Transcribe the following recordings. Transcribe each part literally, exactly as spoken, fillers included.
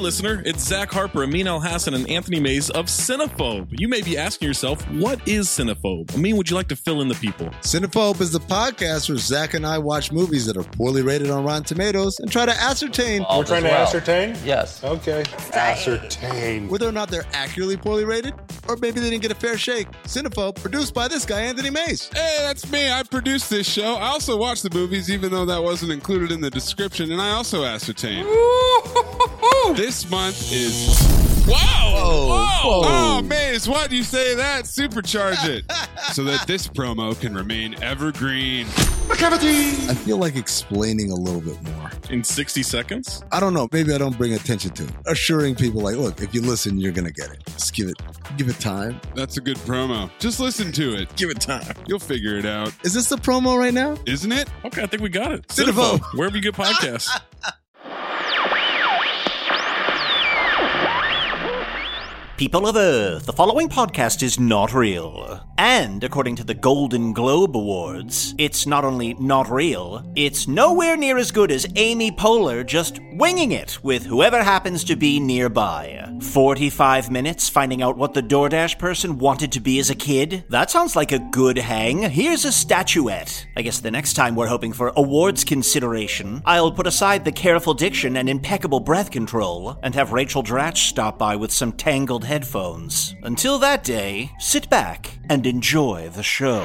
listener, it's Zach Harper, Amin Al-Hassan, and Anthony Mays of Cinephobe. You may be asking yourself, what is Cinephobe? Amin, would you like to fill in the people? Cinephobe is the podcast where Zach and I watch movies that are poorly rated on Rotten Tomatoes and try to ascertain... We're trying to well. ascertain? Yes. Okay. Ascertain. Whether or not they're accurately poorly rated, or maybe they didn't get a fair shake. Cinephobe, produced by this guy, Anthony Mays. Hey, that's me. I produced this show. I also watch the movies, even though that wasn't included in the description, and I also ascertain. This month is... Wow! Whoa, Whoa. whoa. Oh, Maze, why do you say that? Supercharge it so that this promo can remain evergreen. I feel like explaining a little bit more. In sixty seconds? I don't know. Maybe I don't bring attention to it. Assuring people like, look, if you listen, you're going to get it. Just give it, give it time. That's a good promo. Just listen to it. Give it time. You'll figure it out. Is this the promo right now? Isn't it? Okay, I think we got it. Cinephobe. Wherever you get podcasts. People of Earth, the following podcast is not real. And, according to the Golden Globe Awards, it's not only not real, it's nowhere near as good as Amy Poehler just winging it with whoever happens to be nearby. forty-five minutes finding out what the DoorDash person wanted to be as a kid? That sounds like a good hang. Here's a statuette. I guess the next time we're hoping for awards consideration, I'll put aside the careful diction and impeccable breath control and have Rachel Dratch stop by with some tangled headphones. Until that day, sit back and enjoy the show.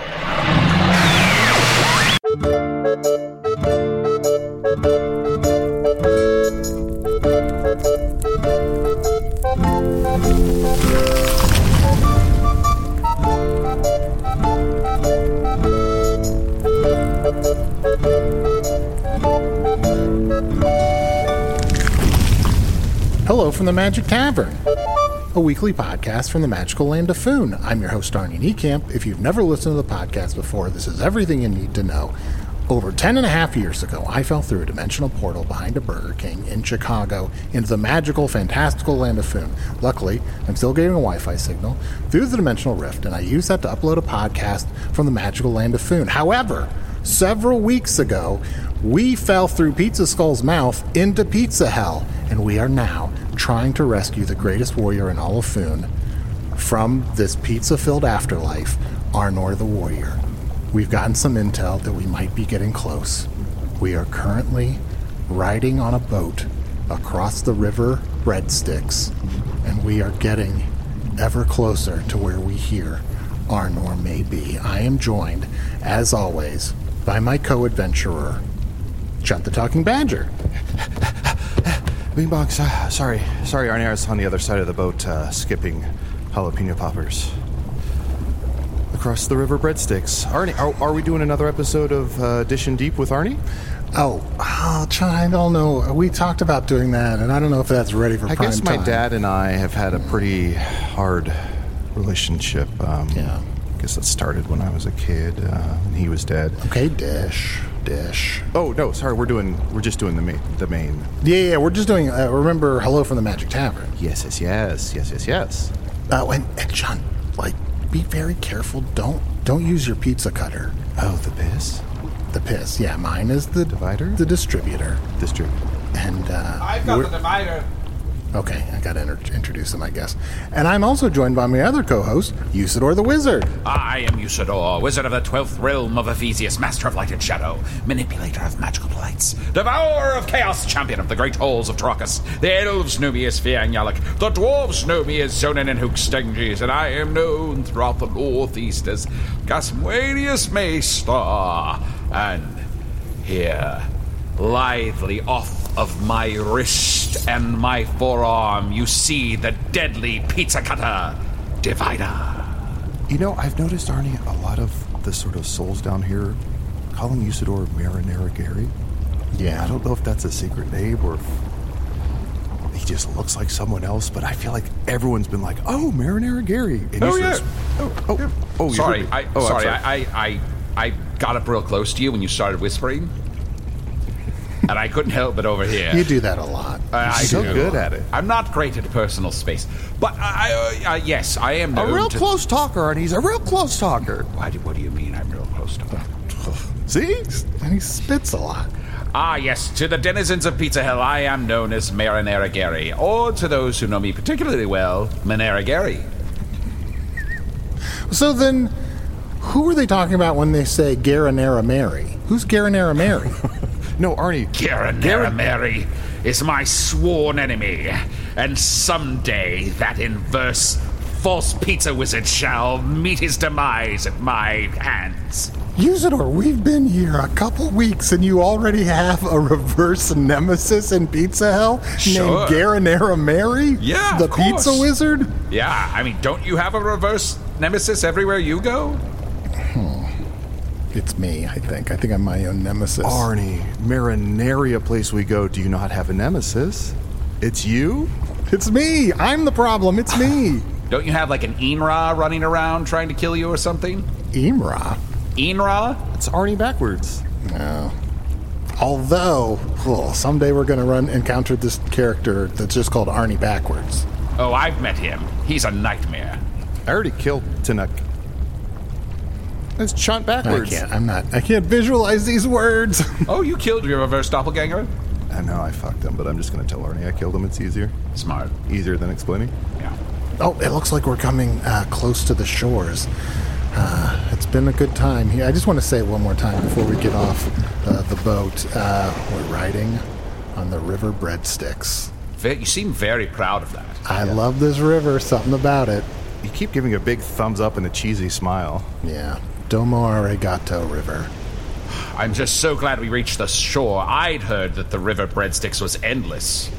Hello from the Magic Tavern, a weekly podcast from the magical land of Foon. I'm your host, Arnie Niekamp. If you've never listened to the podcast before, this is everything you need to know. Over ten and a half years ago, I fell through a dimensional portal behind a Burger King in Chicago into the magical, fantastical land of Foon. Luckily, I'm still getting a Wi-Fi signal through the dimensional rift, and I used that to upload a podcast from the magical land of Foon. However, several weeks ago, we fell through Pizza Skull's mouth into Pizza Hell, and we are now trying to rescue the greatest warrior in all of Foon from this pizza-filled afterlife, Arnor the Warrior. We've gotten some intel that we might be getting close. We are currently riding on a boat across the river Breadsticks, and we are getting ever closer to where we hear Arnor may be. I am joined, as always, by my co-adventurer, Chunt the Talking Badger. Bing Bong, so, sorry. Sorry, Arnie, I was on the other side of the boat, uh, skipping jalapeno poppers. Across the river Breadsticks. Arnie, are, are we doing another episode of uh, Dishing Deep with Arnie? Oh, oh, Chunt, I don't know. We talked about doing that, and I don't know if that's ready for I prime guess my time. dad and I have had a pretty hard relationship. Um, Yeah. I guess that started when I was a kid, uh, and he was dead. Okay, dish, dish. Oh, no, sorry, we're doing, we're just doing the main, the main. Yeah, yeah, we're just doing, uh, remember, Hello from the Magic Tavern. Yes, yes, yes, yes, yes, yes. Oh, and, and Chunt, like, be very careful. Don't, don't use your pizza cutter. Oh, the piss? The piss, yeah, mine is the... Divider? The distributor. Distributor. And, uh... I've got the divider. Okay, I gotta inter- introduce him, I guess. And I'm also joined by my other co-host, Usador the Wizard. I am Usador, wizard of the twelfth realm of Ephesius, master of light and shadow, manipulator of magical delights, devourer of chaos, champion of the great halls of Trocus. The elves know me as Fiangyalak, the dwarves know me as Zonin and Hookstanges, and I am known throughout the northeast as Gasmuanius Maystar. And here, lithely off of my wrist and my forearm, you see the deadly pizza cutter, Divider. You know, I've noticed, Arnie, a lot of the sort of souls down here calling Usador Marinara Gary. Yeah. I don't know if that's a secret name or if he just looks like someone else, but I feel like everyone's been like, oh, Marinara Gary. And Oh, Usador's- yeah. Oh, oh, Yeah. oh, you sorry, heard me. I, oh, I'm sorry, sorry. I, I, I got up real close to you when you started whispering, and I couldn't help but overhear. You do that a lot. Uh, I so do. good at it. I'm not great at personal space, but I, uh, uh, yes, I am A known real to... close talker, Arnie. He's a real close talker. Why do, what do you mean I'm real close to him? See? And he spits a lot. Ah, yes, to the denizens of Pizza Hill, I am known as Marinara Gary, or to those who know me particularly well, Marinara Gary. So then, who are they talking about when they say Garanera Mary? Who's Garanera Mary? No, Arnie. Garanera Mary is my sworn enemy, and someday that inverse false pizza wizard shall meet his demise at my hands. Usador, we've been here a couple weeks and you already have a reverse nemesis in Pizza Hell Sure. named Garanera Mary? Yeah, The of course. pizza wizard? Yeah, I mean, don't you have a reverse nemesis everywhere you go? Hmm. It's me, I think. I think I'm my own nemesis. Arnie, Marinaria place we go, do you not have a nemesis? It's you? It's me. I'm the problem. It's me. Don't you have like an Enra running around trying to kill you or something? Imra? Enra? It's Arnie backwards. No. Although, well, someday we're going to run encounter this character that's just called Arnie backwards. Oh, I've met him. He's a nightmare. I already killed Tanuk. It's Chunt backwards. I can't. I'm not. I can't visualize these words. Oh, you killed your reverse doppelganger? I know I fucked him, but I'm just going to tell Arnie I killed him. It's easier. Smart. Easier than explaining. Yeah. Oh, it looks like we're coming uh, close to the shores. Uh, it's been a good time here. I just want to say it one more time before we get off uh, the boat. Uh, we're riding on the river Breadsticks. You seem very proud of that. I yeah. love this river. Something about it. You keep giving a big thumbs up and a cheesy smile. Yeah. Domo Arigato River. I'm just so glad we reached the shore. I'd heard that the river Breadsticks was endless.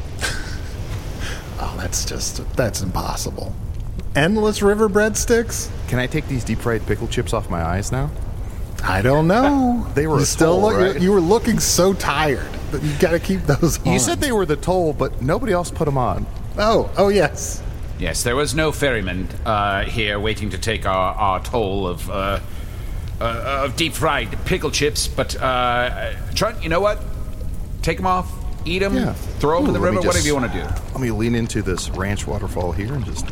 Oh, that's just, that's impossible. Endless river breadsticks? Can I take these deep fried pickle chips off my eyes now? I don't know. They were you a still toll, look, right? You were looking so tired, but you got to keep those on. You said they were the toll, but nobody else put them on. Oh, oh yes. Yes, there was no ferryman uh, here waiting to take our, our toll of uh, uh, of deep fried pickle chips. But uh, Trunt, you know what? Take them off, eat them, Yeah. throw them Ooh, in the let me river, just- whatever you want to do. Let me lean into this ranch waterfall here and just...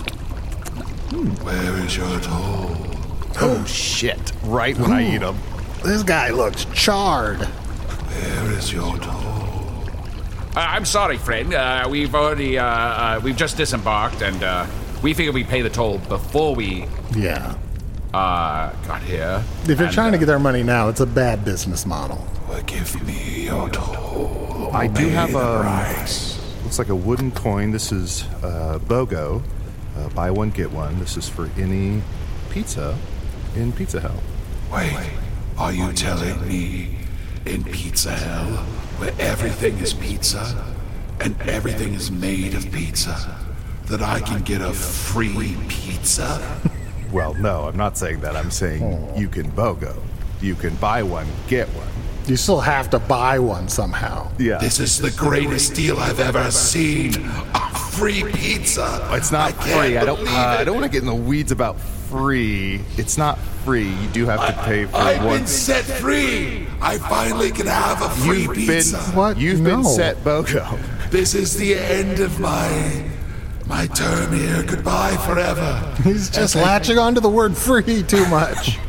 Where is your toll? Oh, shit. Right when I eat them. This guy looks charred. Where is your toll? Uh, I'm sorry, friend. Uh, we've already uh, uh, we've just disembarked, and uh, we figured we'd pay the toll before we Yeah. uh, got here. If you're And, trying to uh, get our money now, it's a bad business model. Well, give me your toll. I do Pay have the a... price. Looks like a wooden coin. This is uh, BOGO. Uh, buy one, get one. This is for any pizza in Pizza Hell. Wait, are you telling me in Pizza Hell, where everything is pizza and everything is made of pizza, that I can get a free pizza? Well, no, I'm not saying that. I'm saying you can BOGO. You can buy one, get one. You still have to buy one somehow. Yeah. This is the greatest deal I've ever seen. A free pizza. It's not I can't free. I don't. believe Uh, I it. don't want to get in the weeds about free. It's not free. You do have to pay for I've one. been set free. I finally can have a free You've pizza. been. What? You've been No. set BOGO. This is the end of my my term here. Goodbye forever. He's just latching onto the word free too much.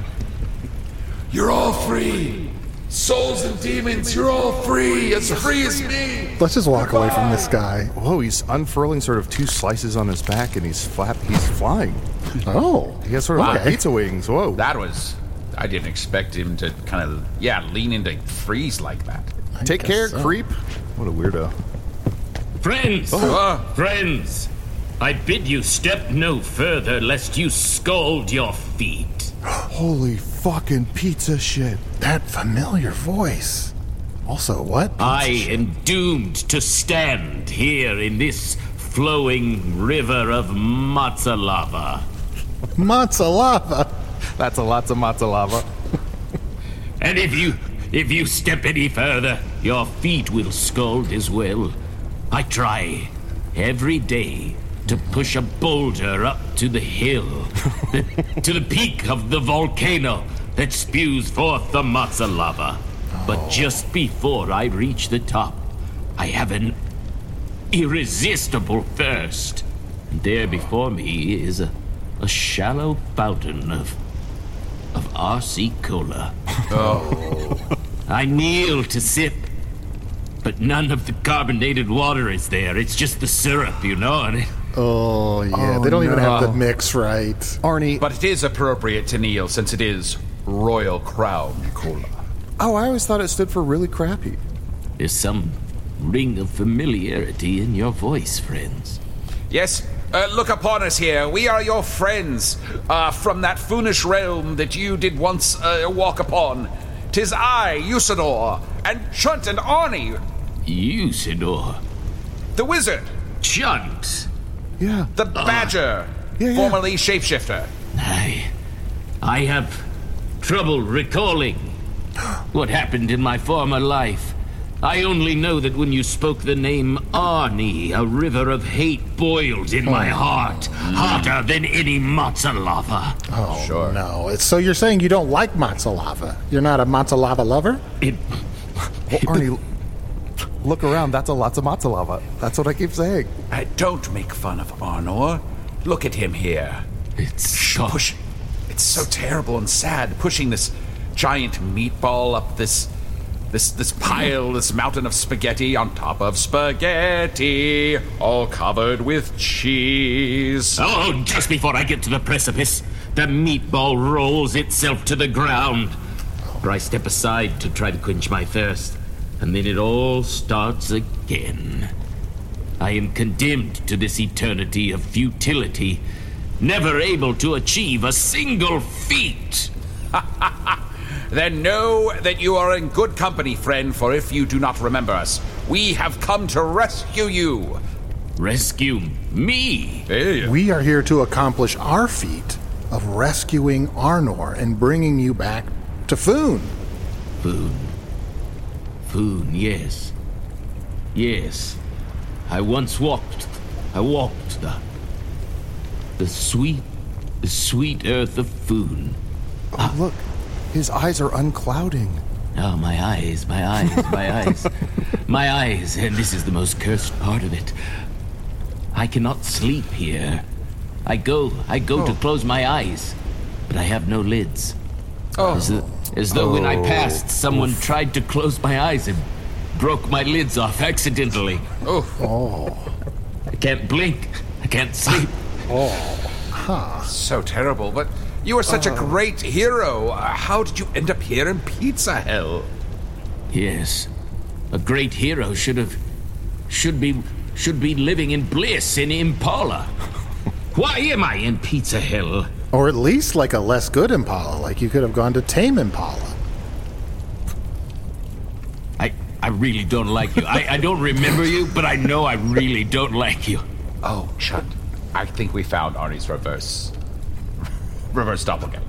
You're all free. Souls and demons, you're all free. As free as me. Let's just walk away from this guy. Whoa, he's unfurling sort of two slices on his back, and he's flap. He's flying. Oh. He has sort of like Okay. pizza wings. Whoa. That was. I didn't expect him to kind of yeah lean into freeze like that. I Take guess care, so. creep. What a weirdo. Friends! Uh, Friends! I bid you step no further lest you scald your feet. Holy fucking pizza shit. That familiar voice. Also, what? I am doomed to stand here in this flowing river of matzo lava. Matzo lava. That's a lots of matzo lava. And if you if you step any further, your feet will scald as well. I try every day to push a boulder up to the hill, to the peak of the volcano that spews forth the matzo lava. But just before I reach the top, I have an irresistible thirst. And there before me is a, a shallow fountain of of R C Cola. oh, I kneel to sip, but none of the carbonated water is there. It's just the syrup, you know. And it, Oh, yeah. Oh, they don't even no. have the mix right. Arnie. But it is appropriate to kneel since it is Royal Crown Cola. Oh, I always thought it stood for really crappy. there's some ring of familiarity in your voice, friends. Yes, uh, look upon us here. We are your friends, uh, from that foolish realm that you did once uh, walk upon. 'Tis I, Usador, and Chunt and Arnie. Usador? The wizard. Chunt? Yeah. The badger, yeah, yeah. formerly shapeshifter. I... I have trouble recalling what happened in my former life. I only know that when you spoke the name Arnie, a river of hate boiled in my heart, hotter than any matzo lava. Oh, Sure. no. It's, so you're saying you don't like matzo lava? You're not a matzo lava lover? It, Well, Arnie, look around. That's a lots of matzo lava. That's what I keep saying. Uh, don't make fun of Arnor. Look at him here. it's so... Push. It's so terrible and sad, pushing this giant meatball up this, this, this pile, this mountain of spaghetti on top of spaghetti, all covered with cheese. Oh, just before I get to the precipice, the meatball rolls itself to the ground. For I step aside to try to quench my thirst, and then it all starts again. I am condemned to this eternity of futility, never able to achieve a single feat. Then know that you are in good company, friend, for if you do not remember us, we have come to rescue you. Rescue me? Hey. We are here to accomplish our feat of rescuing Arnor and bringing you back to Foon. Foon. Foon, yes. Yes. I once walked. I walked the... The sweet... The sweet earth of Foon. Oh, look. His eyes are unclouding. Oh, my eyes, my eyes, my eyes. My eyes, and this is the most cursed part of it. I cannot sleep here. I go, I go to close my eyes, but I have no lids. Oh. As, th- as though when I passed, someone tried to close my eyes and broke my lids off accidentally. Oh. I can't blink. I can't sleep. So terrible, but you are such a great hero. Uh, how did you end up here in Pizza Hell? Yes, a great hero should have, should be, should be living in bliss in Impala. Why am I in Pizza Hell? Or at least like a less good Impala, like you could have gone to Tame Impala. I, I really don't like you. I, I don't remember you, but I know I really don't like you. Oh, Chunt, I think we found Arnie's reverse. Reverse doppelganger.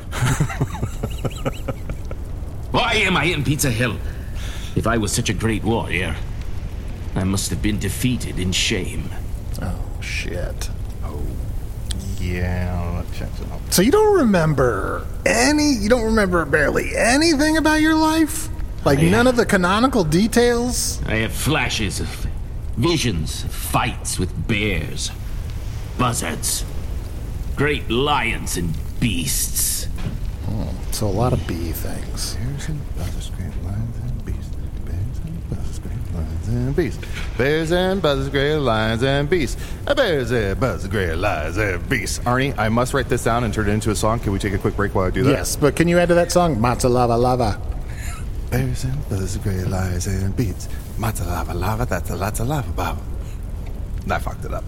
Why am I in Pizza Hell? If I was such a great warrior, I must have been defeated in shame. Oh, shit. Yeah, let's check it out. So you don't remember any, you don't remember barely anything about your life? Like Yeah. none of the canonical details? I have flashes of visions of fights with bears, buzzards, great lions and beasts. Oh, so a lot of bee things. Bears and buzzards, great lions and beasts. Bears and buzzards, great lions and beasts. Bears and buzzards, great lions and beasts. Bears and buzzards, great lions and beasts. Arnie, I must write this down and turn it into a song. Can we take a quick break while I do that? Yes, but can you add to that song? Matza lava lava. Bears and buzzards, great lions and beasts. Matza lava lava, that's a lots of lava baba. I fucked it up.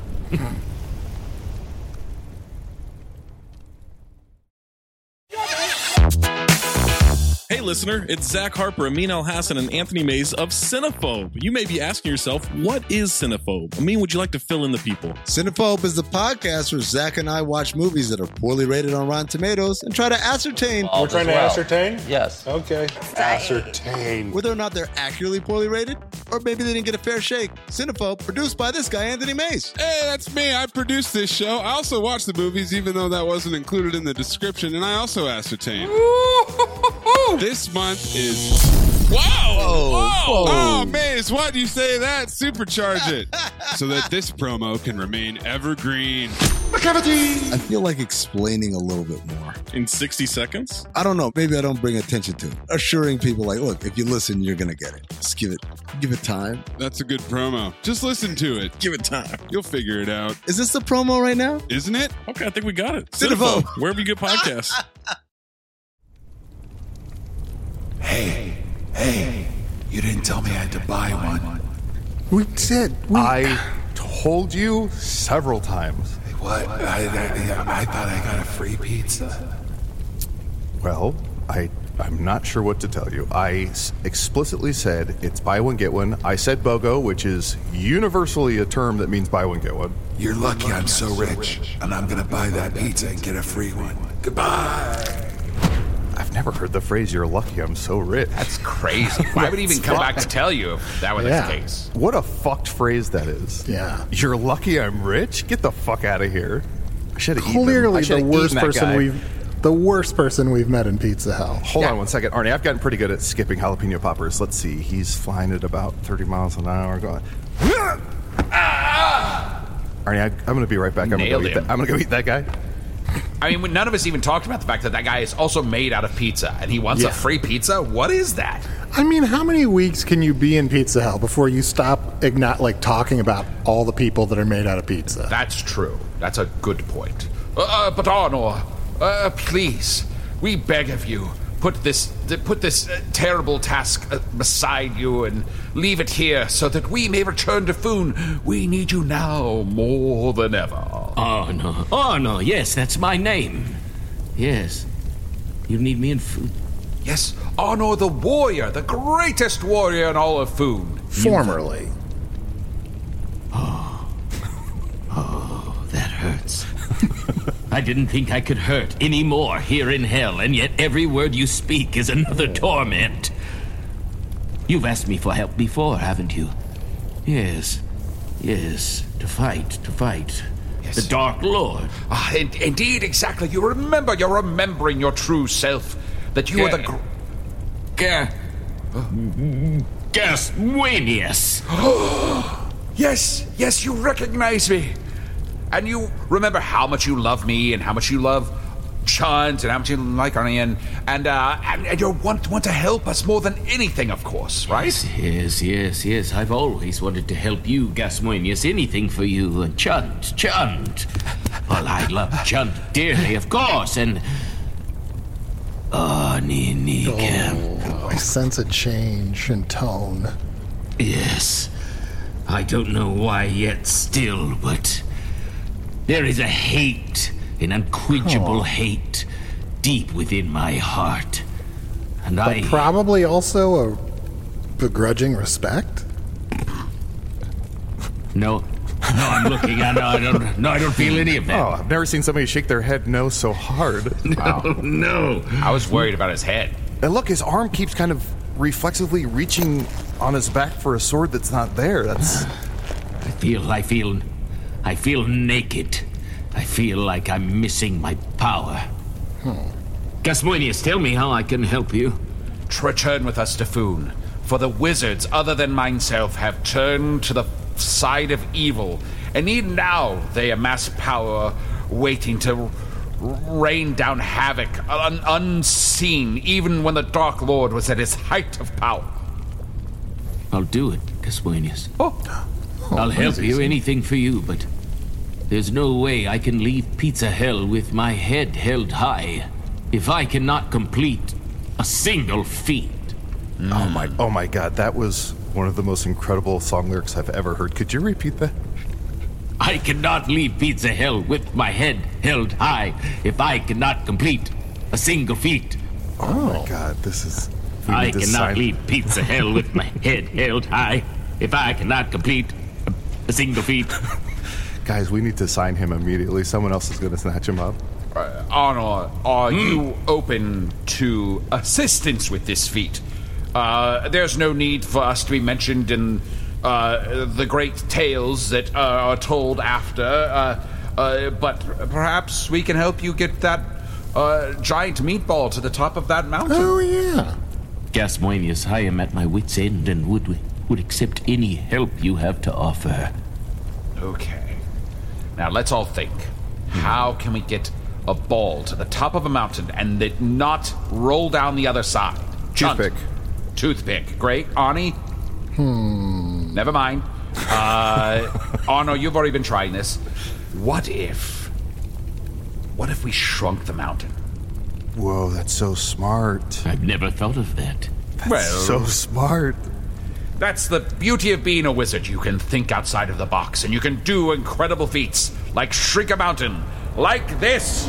Hey, listener, it's Zach Harper, Amin Al Hassan, and Anthony Mays of Cinephobe. You may be asking yourself, what is Cinephobe? Amin, would you like to fill in the people? Cinephobe is the podcast where Zach and I watch movies that are poorly rated on Rotten Tomatoes and try to ascertain We're trying to ascertain? Yes. Okay. Ascertain. whether or not they're actually poorly rated, or maybe they didn't get a fair shake. Cinephobe, produced by this guy, Anthony Mays. Hey, that's me. I produced this show. I also watch the movies, even though that wasn't included in the description, and I also ascertain. This month is... Whoa! Whoa! Whoa. Oh, Maze, why do you say that? Supercharge it. so that this promo can remain evergreen. I feel like explaining a little bit more. In sixty seconds? I don't know. Maybe I don't bring attention to it. Assuring people like, look, if you listen, you're going to get it. Just give it, give it time. That's a good promo. Just listen to it. Give it time. You'll figure it out. Is this the promo right now? Isn't it? Okay, I think we got it. Cinephobe. Wherever you get podcasts. Hey, hey, you didn't tell me I had to buy one. We did. We... I told you several times. What? I, I, I thought I got a free pizza. Well, I, I'm not sure what to tell you. I s- explicitly said it's buy one, get one. I said BOGO, which is universally a term that means buy one, get one. You're lucky I'm so rich, and I'm gonna buy that pizza and get a free one. Goodbye. I've never heard the phrase, you're lucky I'm so rich. That's crazy. Why would he even come back to tell you if that was Yeah. the case? What a fucked phrase that is. Yeah. You're lucky I'm rich? Get the fuck out of here. I should have eaten him. I Clearly the should've worst eaten that person guy. we've the worst person we've met in Pizza Hell. Hold on one second, Arnie. I've gotten pretty good at skipping jalapeno poppers. Let's see. He's flying at about thirty miles an hour. Going. Arnie, I, I'm going to be right back. I'm going to go Nailed eat him. that. I'm going to go eat that guy. I mean, none of us even talked about the fact that that guy is also made out of pizza, and he wants Yeah. a free pizza? What is that? I mean, how many weeks can you be in Pizza Hell before you stop igno- like talking about all the people that are made out of pizza? That's true. That's a good point. Uh, but Arnor, uh, please, we beg of you, put this th- put this uh, terrible task uh, beside you and leave it here so that we may return to Foon. We need you now more than ever. Oh, no. Oh, no. Yes, that's my name. Yes. You need me in food. Yes, Arnor the warrior, the greatest warrior in all of Foon. Formerly. Oh, that hurts. I didn't think I could hurt any more here in hell, and yet every word you speak is another torment. You've asked me for help before, haven't you? Yes. Yes. To fight. To fight. Yes. The Dark Lord. Ah, in- indeed, exactly. You remember, you're remembering your true self. That you are the... Gr- Ga... Gaswanius. Yes, yes, you recognize me. And you remember how much you love me and how much you love Chunt and how much you like Arnie and, and, uh, and, and you want, want to help us more than anything, of course, right? Yes, yes, yes, yes. I've always wanted to help you, Gaswanius. Anything for you. And Chunt, Chunt. Well, I love Chunt dearly, of course, and... Arnie Niekamp. Oh, I sense a change in tone. Yes. I don't know why yet still, but there is a hate, an unquenchable Oh. hate, deep within my heart. And But I... probably also a begrudging respect? No. No, I'm looking. I, no, I don't. No, I don't feel any of that. Oh, I've never seen somebody shake their head no so hard. No, no. I was worried about his head. And look, his arm keeps kind of reflexively reaching on his back for a sword that's not there. That's... I feel, I feel, I feel naked. I feel like I'm missing my power. Hmm. Gaswanius, tell me how I can help you. Return with us to Foon, for the wizards, other than myself, have turned to the side of evil, and even now they amass power, waiting to rain down havoc, un- unseen, even when the Dark Lord was at his height of power. I'll do it, Gaswanius. Oh. Oh, I'll help easy. you, anything for you, but there's no way I can leave Pizza Hell with my head held high if I cannot complete a single feat. Mm. Oh my! Oh my God! That was one of the most incredible song lyrics I've ever heard. Could you repeat that? I cannot leave Pizza Hell with my head held high if I cannot complete a single feat. Oh, my God! This is. we I need to cannot sign- leave Pizza Hell with my head held high if I cannot complete a, a single feat. Guys, we need to sign him immediately. Someone else is going to snatch him up. Uh, Arnor, are mm. you open to assistance with this feat? Uh, there's no need for us to be mentioned in uh, the great tales that uh, are told after, uh, uh, but perhaps we can help you get that uh, giant meatball to the top of that mountain. Oh, yeah. Gaswanius, I am at my wit's end and would would accept any help you have to offer. Okay. Now let's all think. How can we get a ball to the top of a mountain and it not roll down the other side? Toothpick. Toothpick. Great. Ani? Hmm. Never mind. Uh, Arno, you've already been trying this. What if... What if we shrunk the mountain? Whoa, that's so smart. I've never thought of that. That's Well- so smart. That's the beauty of being a wizard. You can think outside of the box, and you can do incredible feats, like shrink a mountain, like this.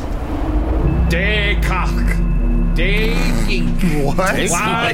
Dekak. Dekink. What? Are you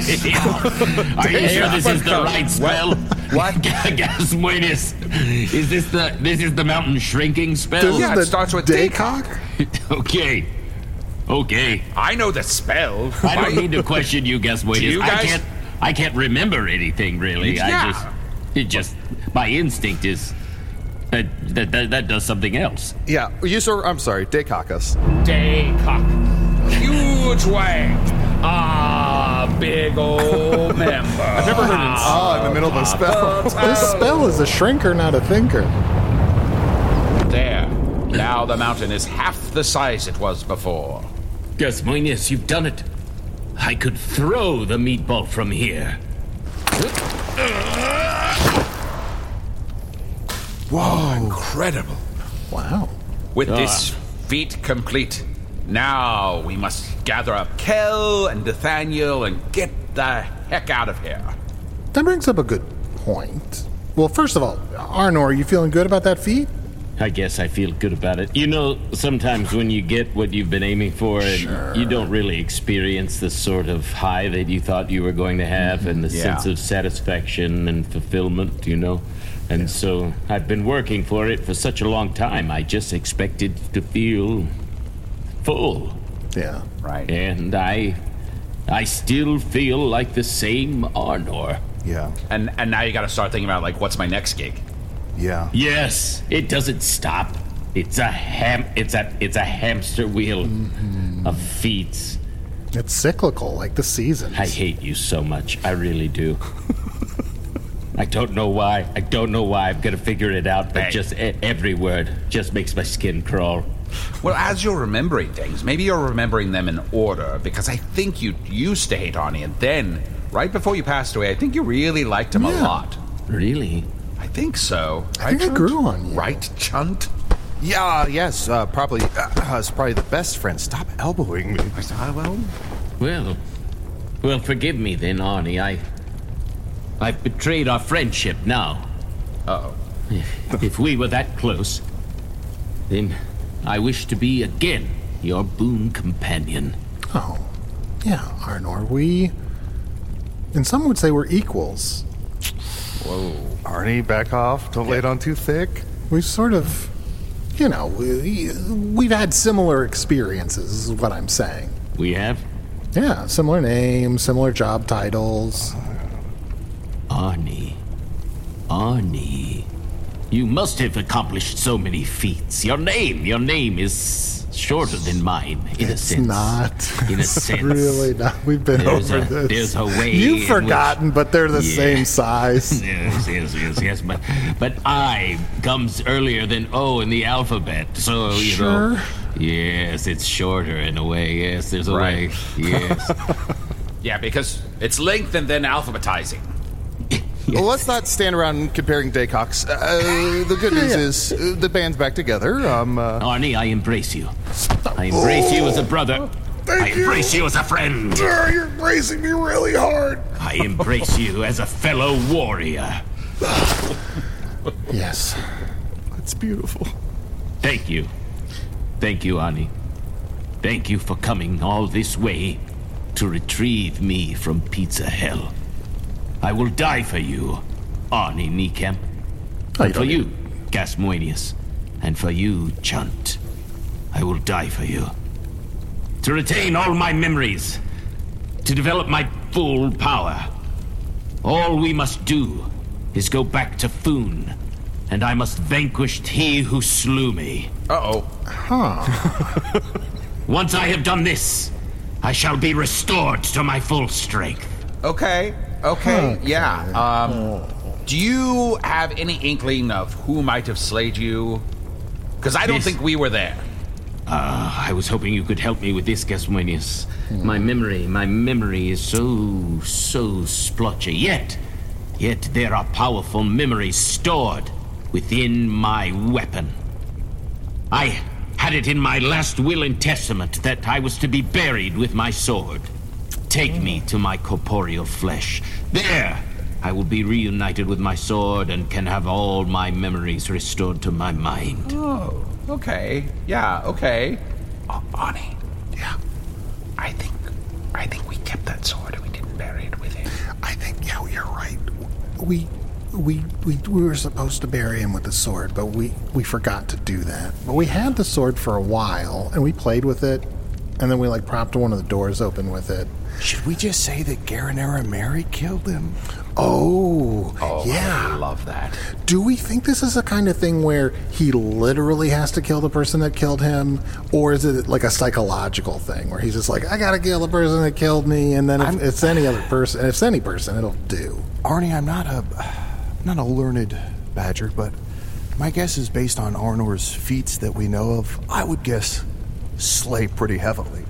sure this is the right spell? What? Gasmoides. Is this the this is the mountain shrinking spell? Yeah, it starts with Dekak? Okay. Okay. I know the spell. I don't need to question you, Gasmoides. Do you I guys- can't I can't remember anything really. Yeah. I just it just my instinct is that that, that, that does something else. Yeah, use or I'm sorry, Dekakos. Dekak. Huge wang. Ah, big old member. I've never heard an ah in the middle of a spell. This spell is a shrinker, not a thinker. There. Now the mountain is half the size it was before. Gasmoides, you've done it. I could throw the meatball from here. Whoa, incredible. Wow. With this feat complete, now we must gather up Kel and Nathaniel and get the heck out of here. That brings up a good point. Well, first of all, Arno, are you feeling good about that feat? I guess I feel good about it. You know, sometimes when you get what you've been aiming for and Sure. you don't really experience the sort of high that you thought you were going to have and the Yeah. sense of satisfaction and fulfillment, you know? And so I've been working for it for such a long time. I just expected to feel full. Yeah. Right. And I I still feel like the same Arnor. Yeah, And and now you got to start thinking about, like, what's my next gig? yeah. Yes, it doesn't stop. It's a ham it's a it's a hamster wheel of feats. It's cyclical, like the seasons. I hate you so much. I really do. I don't know why. I don't know why. I'm gonna figure it out. But Hey. just e- every word just makes my skin crawl. Well, as you're remembering things, maybe you're remembering them in order, because I think you used to hate Arnie, and then, right before you passed away, I think you really liked him a Yeah. lot. Really? I think so. I Right, think I Chunt? grew on you. Right, Chunt? Yeah, yes, uh, probably, uh, it's probably the best friend. Stop elbowing me. Ah, well, Well, well, forgive me then, Arnie. I, I've betrayed our friendship now. uh-oh. If we were that close, then I wish to be again your boon companion. Oh, yeah, Arnor, we... And some would say we're equals. Arnie, back off. Don't lay it on too thick. We've sort of, you know, we, we've had similar experiences, is what I'm saying. We have? Yeah, similar names, similar job titles. Arnie. Arnie. You must have accomplished so many feats. Your name, your name is shorter than mine, in a It's sense. not. In a It's sense. really not. We've been There's over a- this. there's a way You've in forgotten, but they're the Yeah. same size. Yes, yes, yes, yes. But, but I comes earlier than O in the alphabet. So, you know. Sure. Yes, it's shorter in a way. Yes, there's a Right. way. Yes. Yeah, because it's length and then alphabetizing. Well, let's not stand around comparing Daycox. Uh, the good news is uh, the band's back together. Um, uh, Arnie, I embrace you. I embrace you as a brother. I embrace you as a friend. You're embracing me really hard. I embrace you as a fellow warrior. Yes. it's beautiful. Thank you. Thank you, Arnie. Thank you for coming all this way to retrieve me from Pizza Hell. I will die for you, Arnie Niekamp. Oh, you And for don't you, Gasmoides. And for you, Chunt. I will die for you. To retain all my memories. To develop my full power. All we must do is go back to Foon. And I must vanquish he who slew me. Uh-oh. Once I have done this, I shall be restored to my full strength. Okay. Okay. Yeah. Um, do you have any inkling of who might have slayed you? Because I don't Yes. think we were there. Uh, I was hoping you could help me with this, Gasmanius. My memory, my memory is so, so splotchy. Yet, yet there are powerful memories stored within my weapon. I had it in my last will and testament that I was to be buried with my sword. Take me to my corporeal flesh. There, I will be reunited with my sword and can have all my memories restored to my mind. Oh, okay. Yeah, okay. Oh, Arnie. Yeah. I think, I think we kept that sword and we didn't bury it with him. I think, yeah, you're right. We, we, we, we were supposed to bury him with the sword, but we, we forgot to do that. But we had the sword for a while, and we played with it, and then we, like, propped one of the doors open with it. Should we just say that Garanera Mary killed him? Oh, Oh, yeah. I love that. Do we think this is a kind of thing where he literally has to kill the person that killed him? Or is it like a psychological thing where he's just like, I gotta kill the person that killed me, and then if I'm- it's any other person, if it's any person, it'll do. Arnie, I'm not a, I'm not a learned badger, but my guess is based on Arnor's feats that we know of. I would guess slay pretty heavily.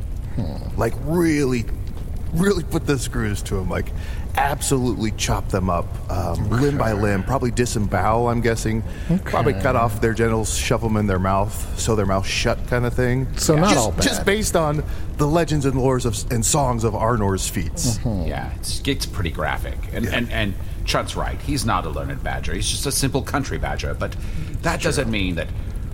Like really, really put the screws to him. Like absolutely chop them up, um, limb by limb. Probably disembowel. I'm guessing. Probably cut off their genitals, shove them in their mouth, sew their mouth shut, kind of thing. So not just, all bad. Just based on the legends and lores of and songs of Arnor's feats. Yeah, it's, it's pretty graphic. And, and and Chunt's right. He's not a learned badger. He's just a simple country badger. But that doesn't mean that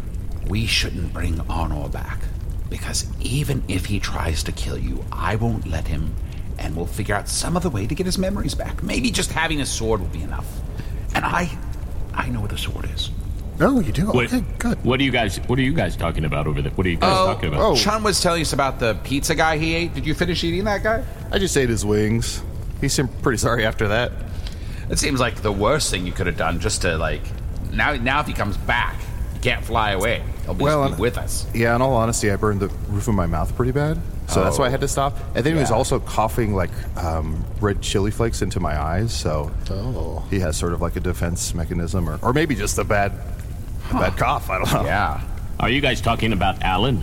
we shouldn't bring Arnor back. Because even if he tries to kill you, I won't let him, and we'll figure out some other way to get his memories back. Maybe just having a sword will be enough. And I, I know where the sword is. Oh, you do? What- Okay, good. What are you guys? What are you guys talking about over there? What are you guys talking about? oh. Chunt was telling us about the pizza guy he ate. Did you finish eating that guy? I just ate his wings. He seemed pretty sorry after that. It seems like the worst thing you could have done, just to like. Now, now if he comes back, he can't fly away. He'll be, Well, be with us. Yeah, in all honesty, I burned the roof of my mouth pretty bad. So that's why I had to stop. And then he was Yeah. also coughing like um, red chili flakes into my eyes. So Oh. he has sort of like a defense mechanism, or, or maybe just a bad, a bad cough. I don't know. Yeah. Are you guys talking about Alan?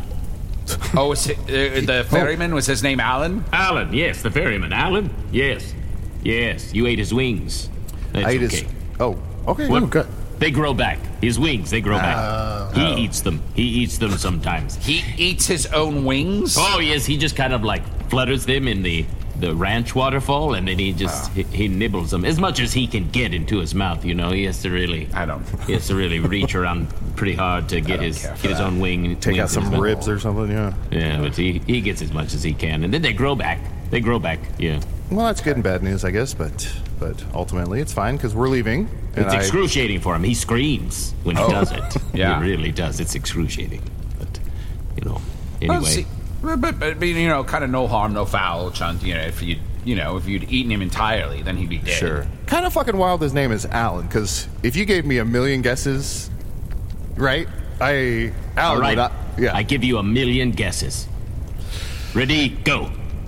Oh, was it, uh, the ferryman, was his name Alan? Alan, yes, the ferryman. Alan, yes, yes. You ate his wings. That's I ate okay. his. Oh, okay. What? Oh, good. They grow back. His wings, they grow back. He eats them. He eats them sometimes. He eats his own wings? Oh yes, he just kind of like flutters them in the the ranch waterfall, and then he just he, he nibbles them as much as he can get into his mouth. You know, he has to really. I don't. He has to really reach around pretty hard to get don't his care for get his that. own wing. Take out wings some in his mouth. ribs or something. Yeah. Yeah, but he he gets as much as he can, and then they grow back. They grow back. Yeah. Well, that's good and bad news, I guess. But but ultimately, it's fine because we're leaving. And It's I- excruciating for him. He screams when he Oh. does it. Yeah. He really does. It's excruciating. But, you know, Well, anyway. see, but, but, but, you know, kind of no harm, no foul, Chunt. You know, if you, you know, if you'd eaten him entirely, then he'd be dead. Sure. Kind of fucking wild his name is Alan, because if you gave me a million guesses, right? I. Alan All right. would not. Yeah. I give you a million guesses. Ready, go.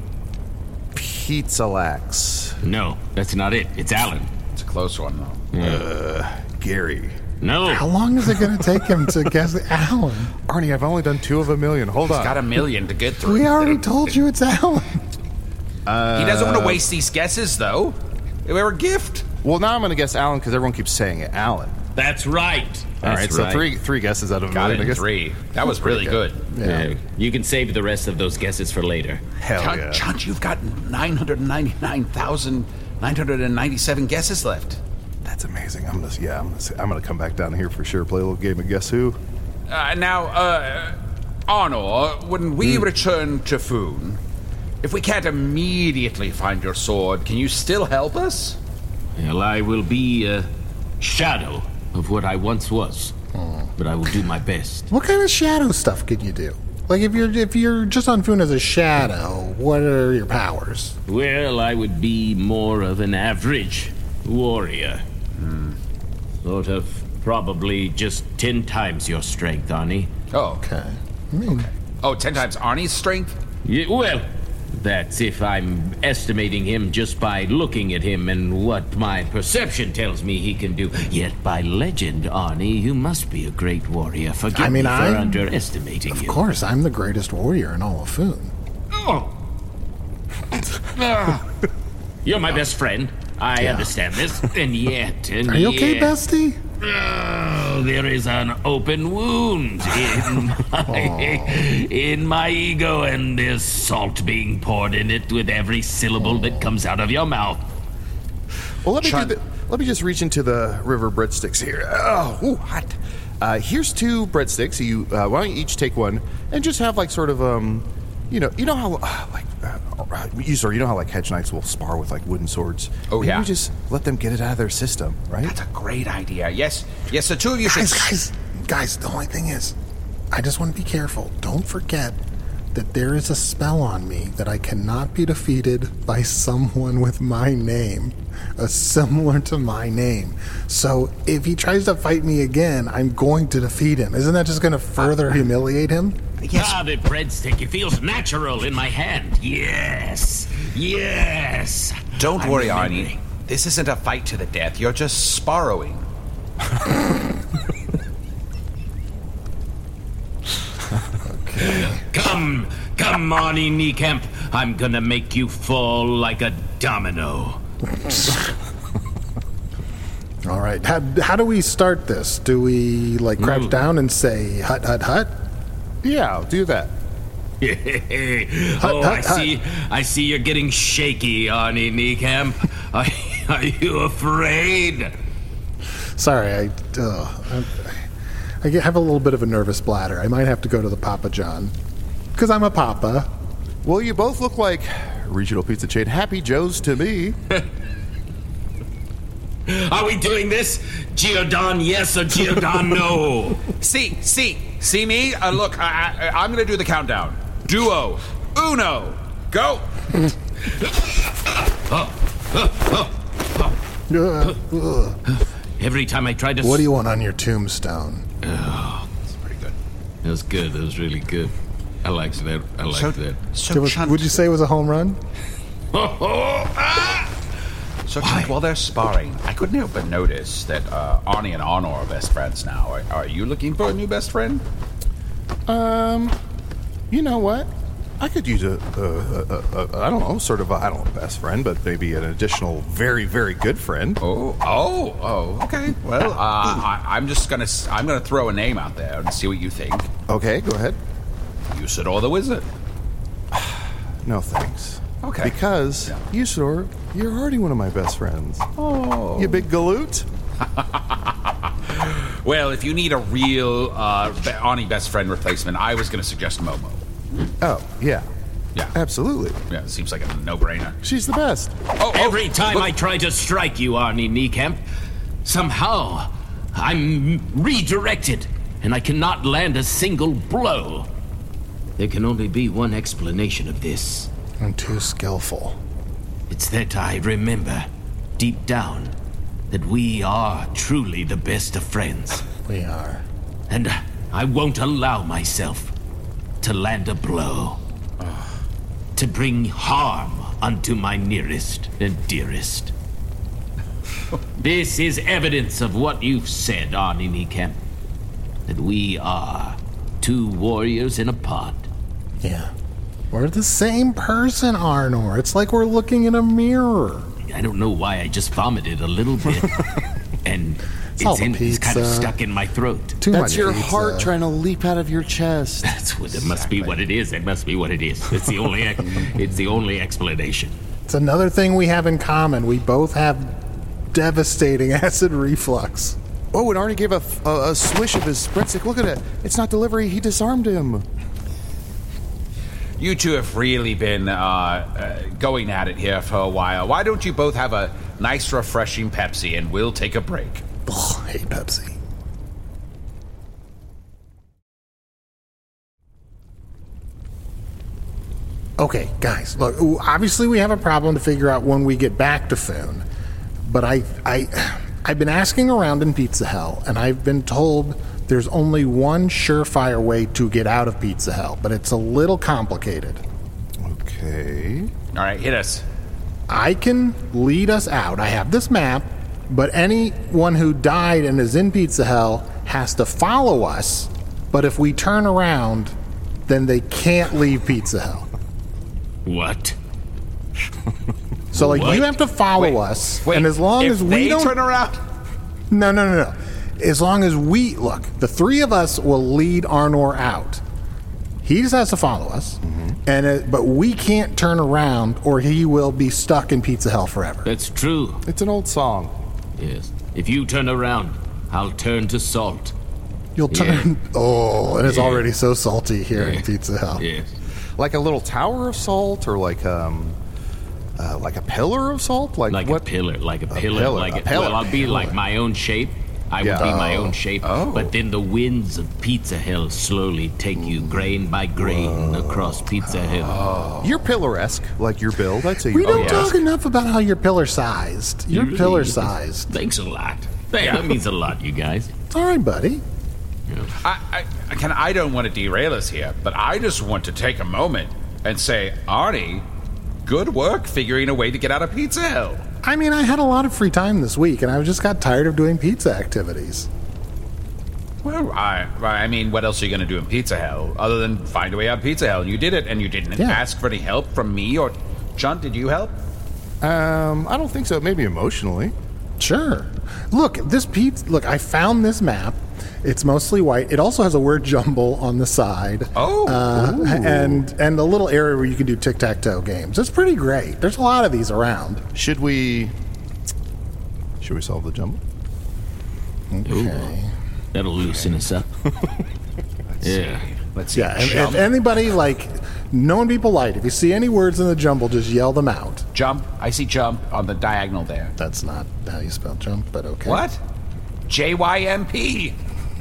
Pizza Lax. No, that's not it. It's Alan. It's a close one, though. Uh, Gary. No. How long is it going to take him to guess Alan? Arnie, I've only done two of a million. Hold He's on. got a million to get through. We already told you it's Alan. He doesn't want to waste these guesses, though. They were a gift. Well, now I'm going to guess Alan because everyone keeps saying it. Alan. That's right. All That's right, so right. three three guesses out of a Got million. it I in guess. three. That was really good. Yeah. You can save the rest of those guesses for later. Hell Chunt, yeah. Chunt, you've got nine hundred ninety-nine thousand nine hundred ninety-seven guesses left. That's amazing. I'm gonna yeah. I'm gonna I'm gonna come back down here for sure. Play a little game of guess who. Uh, now, uh, Arnor, when we return to Foon, if we can't immediately find your sword, can you still help us? Well, I will be a shadow of what I once was, but I will do my best. What kind of shadow stuff can you do? Like if you're if you're just on Foon as a shadow, what are your powers? Well, I would be more of an average warrior. Sort of probably just ten times your strength, Arnie. Oh, Okay. I mean, oh, ten times Arnie's strength? Yeah, well, That's if I'm estimating him just by looking at him and what my perception tells me he can do. Yet by legend, Arnie, you must be a great warrior. Forgive I mean, me for I'm, underestimating of you. Of course, I'm the greatest warrior in all of Foon. Oh. You're my best friend. I yeah. understand this. And yet, and Are you yet, okay, bestie? Oh, there is an open wound in my, in my ego, and there's salt being poured in it with every syllable that comes out of your mouth. Well, let me do the, let me just reach into the river breadsticks here. Oh, ooh, hot. Uh, here's two breadsticks. You uh, why don't you each take one and just have like sort of um, you know, you know how uh, like uh, you sir, you know how like hedge knights will spar with like wooden swords. Oh Maybe yeah. You just let them get it out of their system, right? That's a great idea. Yes, yes. The two of you guys, should. Guys, guys. The only thing is, I just want to be careful. Don't forget that there is a spell on me that I cannot be defeated by someone with my name, uh, similar to my name. So if he tries to fight me again, I'm going to defeat him. Isn't that just going to further humiliate him? Yes. Ah, the breadstick. It feels natural in my hand. Yes. Yes. Don't I'm worry, remembering. Arnie. This isn't a fight to the death. You're just sparrowing. Okay. Come, come, Arnie Niekamp. I'm gonna make you fall like a domino. All right. How, how do we start this? Do we, like, crouch Ooh. down and say, hut, hut, hut? Yeah, I'll do that. oh, I see. I see you're getting shaky, Arnie Niekamp. Are, are you afraid? Sorry, I, uh, I, I get- have a little bit of a nervous bladder. I might have to go to the Papa John. Because I'm a papa. Well, you both look like regional pizza chain Happy Joe's to me. Are we doing this? Giordon yes or Giordon no? See, see, see me? Uh, look, I, I, I'm going to do the countdown. Duo, uno, go. Uh, uh. Every time I try to... What do you want on your tombstone? Oh, That's pretty good. that was good. That was really good. I liked that. I liked So, that. so Was- Chunt, would you say it was a home run? Oh, oh, ah! so Chunt, while they're sparring, I couldn't help but notice that uh, Arnie and Honor are best friends now. Are, are you looking for a new best friend? Um, you know what? I could use a, a, a, a, a I don't know, sort of, a, I don't know, best friend, but maybe an additional very, very good friend. Oh, oh, oh. Okay. Well, uh, I, I'm just gonna, s- I'm gonna throw a name out there and see what you think. Okay, go ahead. Usador the Wizard. No thanks. Okay. Because, Yeah. Usador, you're already one of my best friends. Oh. You big galoot. Well, if you need a real uh, be- Arnie best friend replacement, I was gonna suggest Momo. Oh, yeah. Yeah. Absolutely. Yeah, it seems like a no-brainer. She's the best. Oh, oh, Every time look- I try to strike you, Arnie Niekamp, somehow I'm redirected and I cannot land a single blow. There can only be one explanation of this. I'm too skillful. It's that I remember, deep down, that we are truly the best of friends. We are. And I won't allow myself to land a blow. To bring harm unto my nearest and dearest. This is evidence of what you've said, Arnie Niekamp. That we are two warriors in a pot. Yeah. We're the same person, Arnor. It's like we're looking in a mirror. I don't know why I just vomited a little bit. and all it's, the in, it's kind of pizza. stuck in my throat. Too That's much your pizza. heart trying to leap out of your chest. That's what it must be what it is. It must be what it is. It's the only ex- it's the only explanation. It's another thing we have in common. We both have devastating acid reflux. Oh, and Arnie gave a, a, a swish of his breadstick. Look at it. It's not delivery. He disarmed him. You two have really been uh, uh, going at it here for a while. Why don't you both have a nice, refreshing Pepsi and we'll take a break? Ugh, I hate Pepsi. Okay, guys, look, ooh, obviously we have a problem to figure out when we get back to Foon. But I, I, I've been asking around in Pizza Hell, and I've been told there's only one surefire way to get out of Pizza Hell, but it's a little complicated. Okay. Okay. All right, hit us. I can lead us out. I have this map, but anyone who died and is in Pizza Hell has to follow us. But if we turn around, then they can't leave Pizza Hell. What? So, like, What? you have to follow Wait, us, wait, and as long if as we they don't turn around. No, no, no, no. As long as we look, the three of us will lead Arnor out. He just has to follow us, Mm-hmm. and it, but we can't turn around, or he will be stuck in Pizza Hell forever. That's true. It's an old song. Yes. If you turn around, I'll turn to salt. You'll turn. Oh, and it's Yeah. already so salty here Yeah. in Pizza Hell. Yes. Like a little tower of salt, or like um, uh, like a pillar of salt. Like, Like what? a pillar, like a pillar, pillar, like a a, pillar. Well, I'll be like my own shape. I Yeah. will be my Oh. own shape. Oh. But then the winds of Pizza Hell slowly take you grain by grain across Pizza Hell. You're pillar-esque, like your build. I'd say. We you're don't yeah. talk enough about how you're pillar sized. You're Really? pillar sized. Thanks a lot. Hey, that means a lot, you guys. It's all right, buddy. I, I, I can. I don't want to derail us here, but I just want to take a moment and say, Arnie, good work figuring a way to get out of Pizza Hell. I mean, I had a lot of free time this week, and I just got tired of doing pizza activities. Well, I, I mean, what else are you going to do in Pizza Hell other than find a way out of Pizza Hell? And you did it, and you didn't Yeah. ask for any help from me or Chunt. Did you help? Um, I don't think so. Maybe emotionally. Sure. Look, this pizza. Look, I found this map. It's mostly white. It also has a word jumble on the side. Oh. uh, and and a little area where you can do tic tac toe games. It's pretty great. There's a lot of these around. Should we? Should we solve the jumble? Okay. That'll loosen us up. Yeah. Let's see. Yeah. And Jump. if anybody like knowing people light, if you see any words in the jumble, just yell them out. Jump. I see jump on the diagonal there. That's not how you spell jump, but okay. What? J Y M P.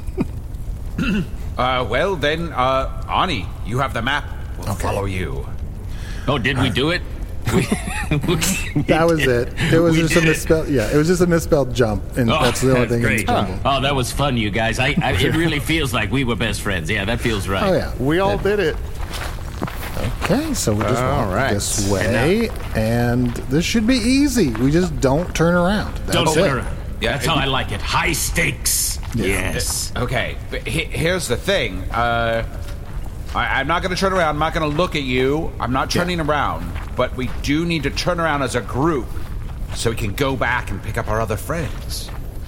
uh, well, then, uh, Arnie, you have the map. We'll Okay. follow you. Oh, did we do it? We, That was it. It was We just a did it. misspelled. Yeah, it was just a misspelled jump, and Oh, that's the only thing in the great. jumble. Oh, that was fun, you guys. I, I it really feels like we were best friends. Yeah, that feels right. Oh yeah. We all did it. Okay, so we just All walk right. this way, and this should be easy. We just don't turn around. That's Don't it. turn around. Yeah, That's it- how I like it. High stakes. Yes. Okay, but he- here's the thing. Uh, I- I'm not going to turn around. I'm not going to look at you. I'm not turning around. But we do need to turn around as a group so we can go back and pick up our other friends.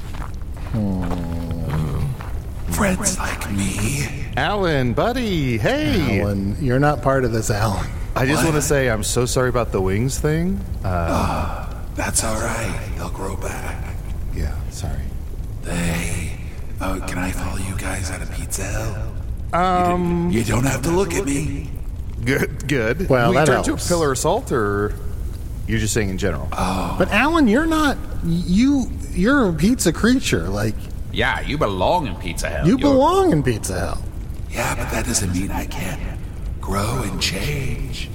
Friends like me. Alan, buddy, hey. Alan, you're not part of this, Alan. I just want to say I'm so sorry about the wings thing. Uh, That's all right. They'll grow back. yeah, sorry. Hey, uh, can I follow you guys out of Pizza Hell? Um, You don't have to look at me. good, good. Well, we that turned to a helps. pillar of salt, or you're just saying in general? But Alan, you're not. You you're a pizza creature. Like Yeah, you belong in Pizza Hell. you You're- belong in Pizza Hell. Yeah, but that doesn't mean I can't grow and change.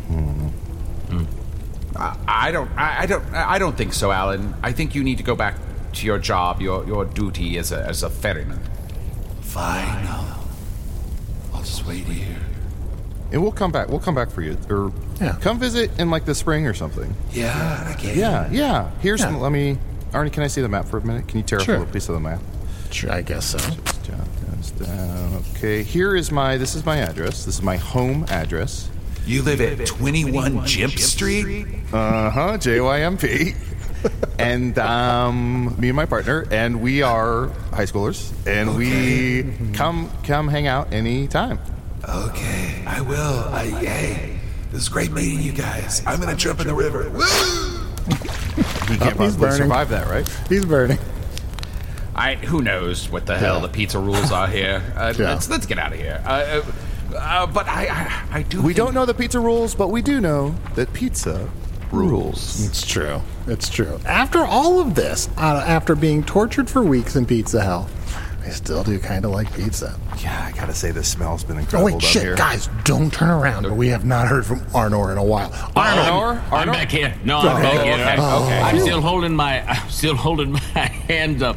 I, I don't. I, I don't. I don't think so, Alan. I think you need to go back to your job, your your duty as a as a ferryman. Fine, I'll, I'll just wait here. And we'll come back. We'll come back for you, or Yeah. come visit in like the spring or something. Yeah, I can. Yeah, yeah. Here's. Yeah. Let me. Arnie, can I see the map for a minute? Can you tear Sure. up a little piece of the map? Sure, I guess so. Just jot this down. Okay. Here is my. This is my address. This is my home address. You live at twenty-one Jimp Street? Uh huh. J Y M P. And um, me and my partner, and we are high schoolers, and we come come hang out anytime. Okay, I will. I, hey, this is great meeting you guys. I'm gonna jump in the river. Woo! He can't he's possibly burning. survive that, right? He's burning. I who knows what the hell the pizza rules are here. Uh, Yeah. Let's let's get out of here. Uh, uh, uh, but I, I I do. We think- don't know the pizza rules, but we do know that pizza rules. It's true. It's true. After all of this, uh, after being tortured for weeks in Pizza Hell, I still do kind of like pizza. Yeah, I gotta say the smell's been Oh incredible wait, down shit, here. guys, don't turn around. But we have not heard from Arnor in a while. Arnor, I'm Arnor? back here. No, I'm back Oh, here. okay, I'm, okay. I'm still holding my. I'm still holding my hand up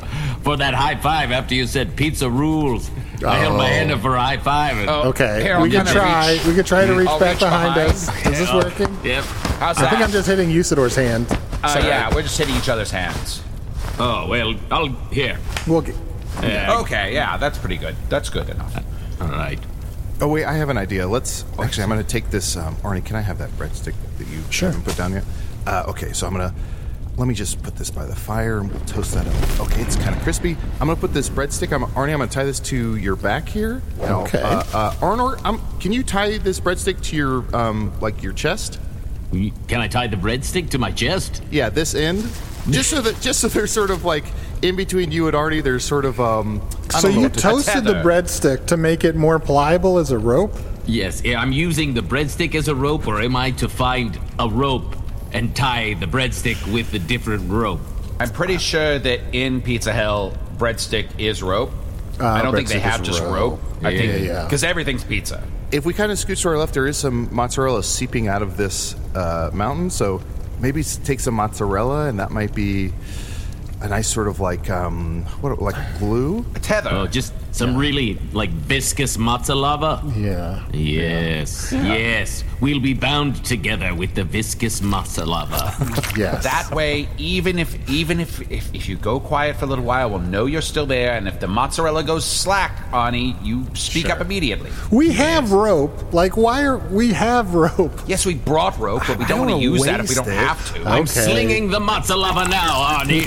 for that high five after you said pizza rules. I held my hand up for a high five. And Oh, Okay, here, I'll we can kinda try. reach- We can try to reach I'll back reach behind behind. us. Is this Yeah. working? Yep. How's I that? think I'm just hitting Usador's hand. Uh, yeah, we're just hitting each other's hands. Oh, well, I'll... Here. We'll get, Uh, Okay, yeah, that's pretty good. That's good enough. All right. Oh wait, I have an idea. Let's actually. I'm going to take this. Um, Arnie, can I have that breadstick that you Sure. haven't put down yet? Uh, okay, so I'm going to. Let me just put this by the fire and we'll toast that up. Okay, it's kind of crispy. I'm going to put this breadstick. I'm Arnie. I'm going to tie this to your back here. Now, Okay. Uh, uh, Arnor, um, can you tie this breadstick to your um, like your chest? Can I tie the breadstick to my chest? Yeah, this end. Just so that just so there's sort of like in between you and Arnie, there's sort of um. I so don't know you what to- toasted the tether. breadstick to make it more pliable as a rope? Yes, yeah, I'm using the breadstick as a rope, or am I to find a rope and tie the breadstick with the different rope? I'm pretty sure that in Pizza Hell, breadstick is rope. Uh, I don't think they breadstick have is just rope. rope. I Yeah, think yeah. because everything's pizza. If we kind of scoot to our left, there is some mozzarella seeping out of this uh, mountain. So maybe s- take some mozzarella, and that might be a nice sort of like um, what like glue. A tether. Oh, just some really, like, viscous mozzarella? Yeah. Yes, yes. We'll be bound together with the viscous mozzarella. Yes. That way, even if even if, if if you go quiet for a little while, we'll know you're still there. And if the mozzarella goes slack, Ani, you speak up immediately. We have rope. Like, why are we have rope? Yes, we brought rope, but we I don't don't want to wanna use that if we waste don't it. have to. I'm Okay. slinging the mozzarella now, Arnie.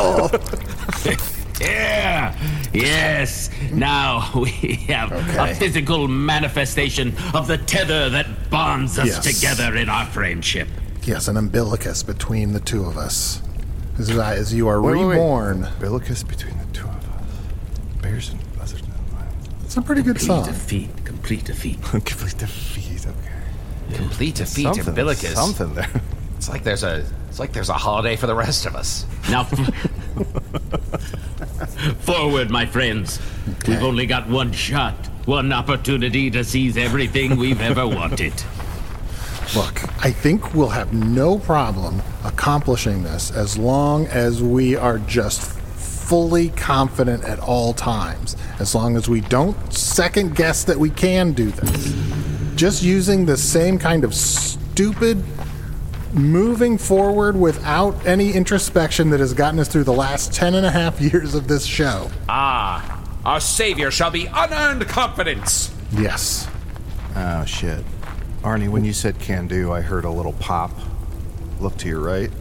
Yeah, yes. Now we have Okay. a physical manifestation of the tether that bonds us Yes. together in our friendship. Yes, an umbilicus between the two of us. As, I- as you are Wait, wait, wait. reborn. Umbilicus between the two of us. Bears and buzzards. It's a pretty good Complete song. defeat. Complete defeat. Complete defeat. Okay. Complete defeat, Something, umbilicus. something there. It's like there's a it's like there's a holiday for the rest of us. Now, forward, my friends. We've only got one shot, one opportunity to seize everything we've ever wanted. Look, I think we'll have no problem accomplishing this as long as we are just fully confident at all times. As long as we don't second guess that we can do this. Just using the same kind of stupid moving forward without any introspection that has gotten us through the last ten and a half years of this show. Ah, our savior shall be unearned confidence. Yes. Oh shit. Arnie, when you said can do, I heard a little pop. Look to your right.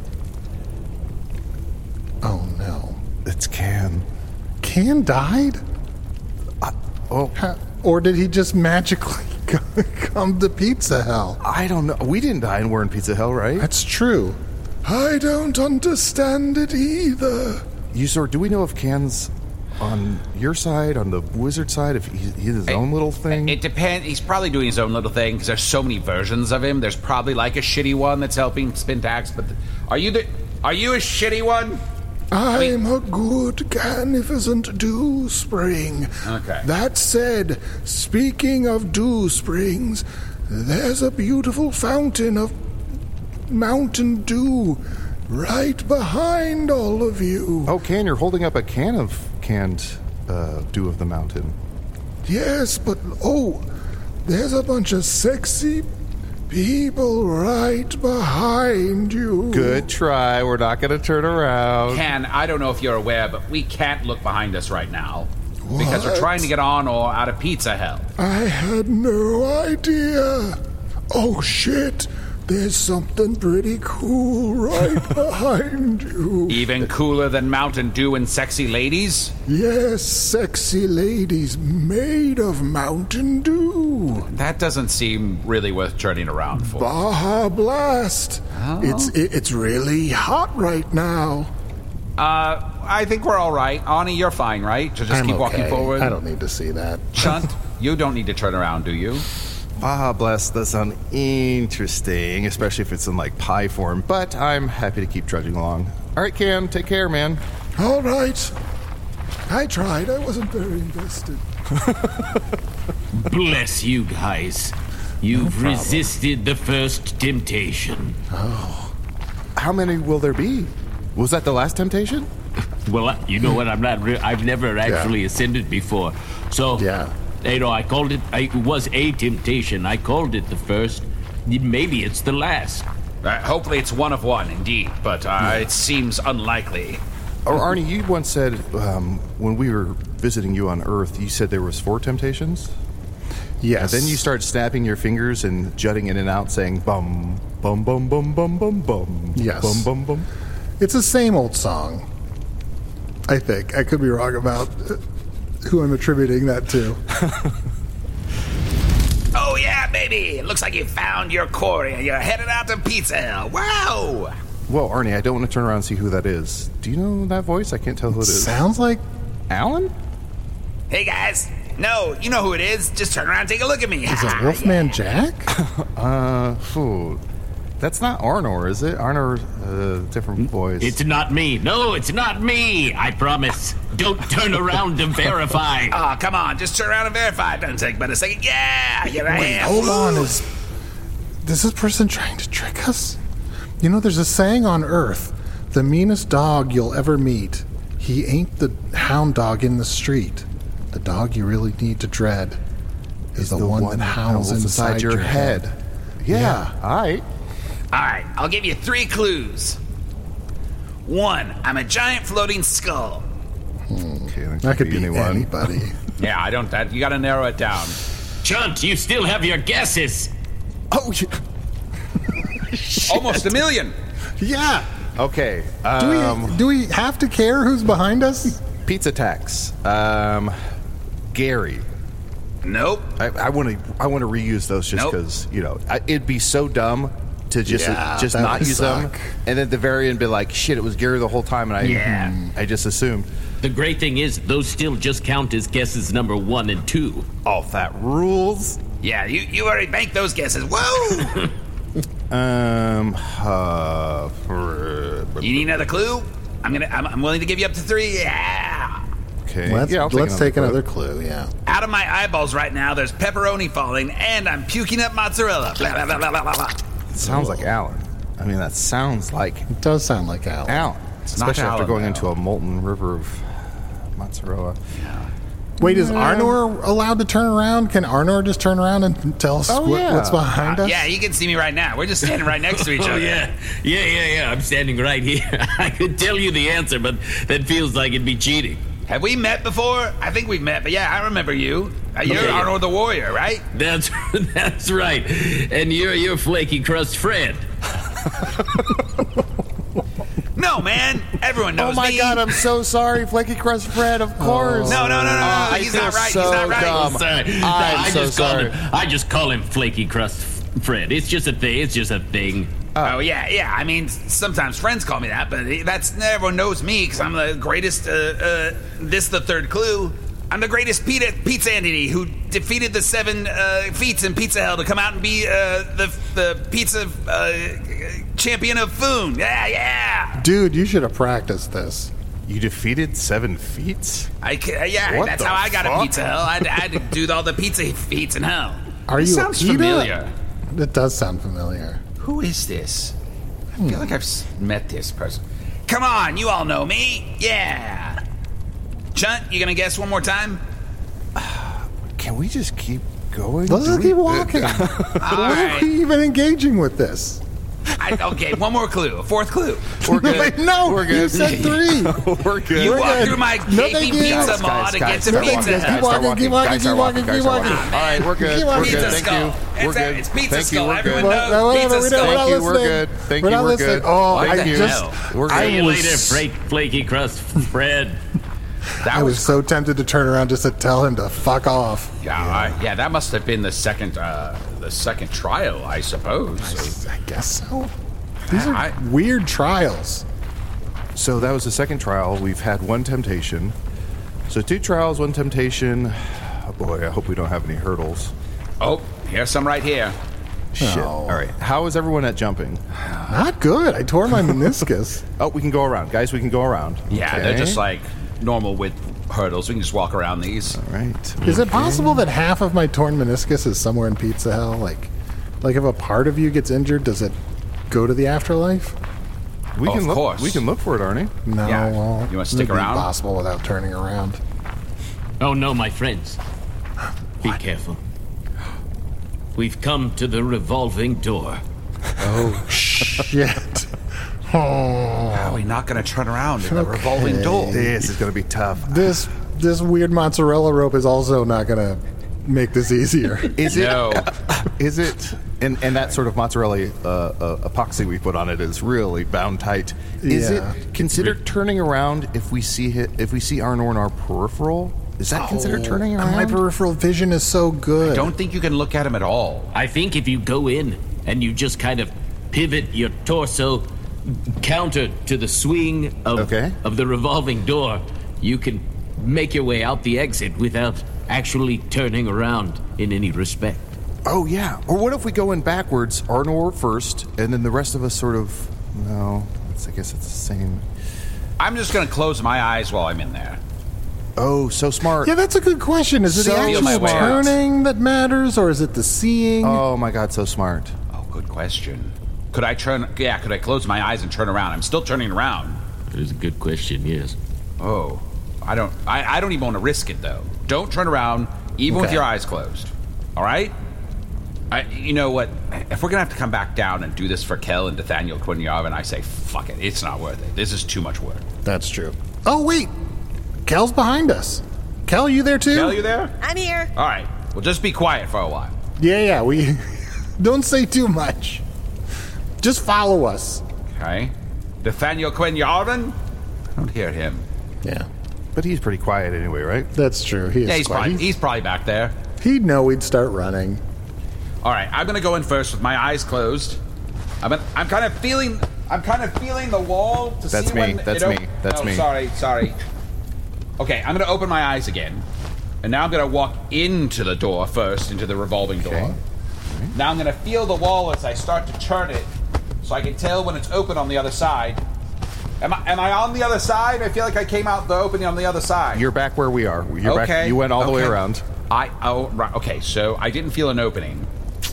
Oh no. It's Can. Can died? Oh, Ha- Or did he just magically come to Pizza Hell? I don't know. We didn't die and we're in Pizza Hell, right? That's true. I don't understand it either. Usador, do we know if Can's on your side, on the wizard side, if he's, he has his own little thing? It depends. He's probably doing his own little thing because there's so many versions of him. There's probably like a shitty one that's helping Spintax. But the, are you the? Are you a shitty one? I'm a good magnificent dew spring. Okay. That said, speaking of dew springs, there's a beautiful fountain of Mountain Dew right behind all of you. Oh, Can, you're holding up a can of canned uh, Dew of the Mountain. Yes, but oh, there's a bunch of sexy people right behind you. Good try. We're not going to turn around. Ken, I don't know if you're aware, but we can't look behind us right now because we're What? trying to get on or out of Pizza Hell. I had no idea. Oh shit, there's something pretty cool right behind you. Even cooler than Mountain Dew and sexy ladies? Yes, sexy ladies made of Mountain Dew. That doesn't seem really worth turning around for. Baja Blast. Oh. It's it, it's really hot right now. Uh, I think we're all right. Ani, you're fine, right? To just I'm keep walking okay. forward? I don't need to see that. Chunt, you don't need to turn around, do you? Baja Blast does sound interesting, especially if it's in like pie form, but I'm happy to keep trudging along. All right, Cam, take care, man. All right. I tried. I wasn't very invested. Bless you guys. You've resisted the first temptation. How many will there be? Was that the last temptation? Well, you know what? I'm not. Re- I've never actually Yeah. ascended before, so Yeah. You know, I called it. I, it was a temptation. I called it the first. Maybe it's the last. Uh, hopefully it's one of one, indeed, but uh, it seems unlikely. Or Arnie, you once said um, when we were visiting you on Earth, you said there was four temptations. Yes. And then you start snapping your fingers and jutting in and out, saying bum bum bum bum bum bum bum. Yes. Bum bum bum. It's the same old song. I think. I could be wrong about who I'm attributing that to. Oh yeah, baby! It looks like you found your quarry and you're headed out to Pizza Hell. Wow! Well, Arnie, I don't want to turn around and see who that is. Do you know that voice? I can't tell who it is. Sounds like Alan? Hey guys! No, you know who it is. Just turn around and take a look at me. Is it Wolfman Jack? uh, phew. That's not Arnor, is it? Arnor, uh, different voice. It's not me. No, it's not me. I promise. Don't turn around to verify. Oh, come on. Just turn around and verify. It doesn't take but a second. Yeah! You're a Wait, ham. hold on. Is, is this person trying to trick us? You know, there's a saying on Earth, the meanest dog you'll ever meet, he ain't the hound dog in the street. The dog you really need to dread is the, the one, one that howls inside, inside your, your head. head. Yeah, Yeah. all right. All right, I'll give you three clues. One, I'm a giant floating skull. Okay, that, That could be anyone. anybody. Yeah, I don't. That you got to narrow it down. Chunt, you still have your guesses. Oh, Almost a million. Yeah. okay. Do Um, we do we have to care who's behind us? Pizza tax. Um, Gary. Nope. I want to. I want to reuse those just Nope. because you know I, it'd be so dumb to just Yeah, just that not would use them, suck. and then at the very end be like, shit, it was Gary the whole time, and I Yeah. I just assumed. The great thing is, those still just count as guesses number one and two. Oh, that rules. Yeah, you, you already banked those guesses. Whoa! Um. Uh, You need another clue? I'm gonna. I'm, I'm willing to give you up to three. Yeah. okay. Let's, yeah, I'll let's take clue. another clue, yeah. Out of my eyeballs right now, there's pepperoni falling, and I'm puking up mozzarella. Blah, blah, blah, blah, blah, blah. It sounds like Alan. I mean, that sounds like It does sound like Alan. Alan, not especially after Alan, going though. into a molten river of mozzarella. Wait, is Arnor allowed to turn around? Can Arnor just turn around and tell us Oh, what, yeah. what's behind us? Yeah, you can see me right now. We're just standing right next to each Oh, other. yeah. Yeah, yeah, yeah. I'm standing right here. I could tell you the answer, but that feels like it'd be cheating. Have we met before? I think we've met, but yeah, I remember you. Uh, you're Okay. Arnold the Warrior, right? That's that's right. And you're you're Flaky Crust Fred. No, man. Everyone knows Oh my me. God! I'm so sorry, Flaky Crust Fred. Of course. No, no, no, no, no. Oh, I He's feel not right. so He's not right. dumb. Sorry. I'm I so just call sorry. him I just call him Flaky Crust Fred. It's just a thing. It's just a thing. Oh, yeah, yeah. I mean, sometimes friends call me that, but that's everyone knows me because I'm the greatest. Uh, uh, this is the third clue. I'm the greatest pizza, pizza entity who defeated the seven uh, feats in Pizza Hell to come out and be uh, the the pizza uh, champion of Foon. Yeah, yeah. Dude, you should have practiced this. You defeated seven feats? I ca- yeah, What that's the how I got fuck? a Pizza Hell. I had, I had to do all the pizza feats in hell. Are This you sounds a PETA? familiar. It does sound familiar. Who is this? I feel like I've s- met this person. Come on, you all know me. Yeah. Chunt, you gonna guess one more time? Can we just keep going? Let's Do just we- keep walking. All Why right. are we even engaging with this? I, okay, one more clue. A fourth clue. We're good. Wait, no, We're you good. said three. We're good. You We're walk good. through my No, gaping thank you. pizza Guys, maw guys, to guys, get to start Pizza walking, Hut. Keep guys, walking, start keep walking, guys, keep start walking, guys, keep start walking. All right, we're good. Keep We're walking. good. Pizza Thank skull. you. We're It's, a, good. it's Pizza Thank you. skull. We're Everyone good. knows Well, whatever, Pizza we skull. don't- we're not Thank you. We're listening. good. Thank We're you. not We're listening. good. Oh, Thank I you. just, We're I See you good. was, later, Flake, Flaky Crust Fred. That I was was so tempted to turn around just to tell him to fuck off. yeah, I, yeah. That must have been the second, uh, the second trial, I suppose. I guess so. These are I- weird trials. So that was the second trial. We've had one temptation. So two trials, one temptation. Oh boy, I hope we don't have any hurdles. Oh, here's some right here. Shit. No. All right. How is everyone at jumping? Not good. I tore my meniscus. Oh, we can go around. Guys, we can go around. Yeah, Okay. they're just like normal width hurdles. We can just walk around these. All right. Is it possible that half of my torn meniscus is somewhere in Pizza Hell? Like, like if a part of you gets injured, does it go to the afterlife? We Oh, can of look. course. We can look for it, Arnie. No, Yeah. well, You wanna stick it'd be around? Impossible without turning around. Oh no, my friends. Be careful. We've come to the revolving door. Oh shit! Oh, How are we not going to turn around in the revolving door? This is going to be tough. this this weird mozzarella rope is also not gonna make this easier. Is it? No. Is it? And and that sort of mozzarella uh, uh, epoxy we put on it is really bound tight. Is Yeah. it considered turning around if we see hit, if we see Arnor in our peripheral? Is that considered turning around? My peripheral vision is so good. I don't think you can look at him at all. I think if you go in and you just kind of pivot your torso counter to the swing of, Okay. of the revolving door, you can make your way out the exit without actually turning around in any respect. Oh yeah. Or what if we go in backwards? Arnor first, and then the rest of us sort of. No, it's, I guess it's the same. I'm just going to close my eyes while I'm in there. Oh, so smart. Yeah, that's a good question. Is it So the Feel my actual way out. turning that matters, or is it the seeing? Oh my God, so smart. Oh, good question. Could I turn? Yeah, could I close my eyes and turn around? I'm still turning around. That is a good question, yes. Oh, I don't. I, I don't even want to risk it though. Don't turn around, even with Okay. your eyes closed. All right. I, you know what? If we're gonna have to come back down and do this for Kel and Nathaniel Quinyavan, I say fuck it. It's not worth it. This is too much work. That's true. Oh wait, Kel's behind us. Kel, you there too? Kel, you there? I'm here. All right. Well, just be quiet for a while. Yeah, yeah. We don't say too much. Just follow us. Okay. Nathaniel Quinyavan? I don't hear him. Yeah, But he's pretty quiet anyway, right? that's true. He is Yeah, he's quiet. probably, he's probably back there. He'd know we'd start running. All right, I'm gonna go in first with my eyes closed. I'm I'm kind of feeling I'm kind of feeling the wall to That's see me, when that's it op- me, that's oh, me. Sorry, sorry. Okay, I'm gonna open my eyes again, and now I'm gonna walk into the door first, into the revolving door. Okay. Now I'm gonna feel the wall as I start to turn it, so I can tell when it's open on the other side. Am I am I on the other side? I feel like I came out the opening on the other side. You're back where we are. You're okay. back. You went all the way okay. around. I oh right okay, so I didn't feel an opening.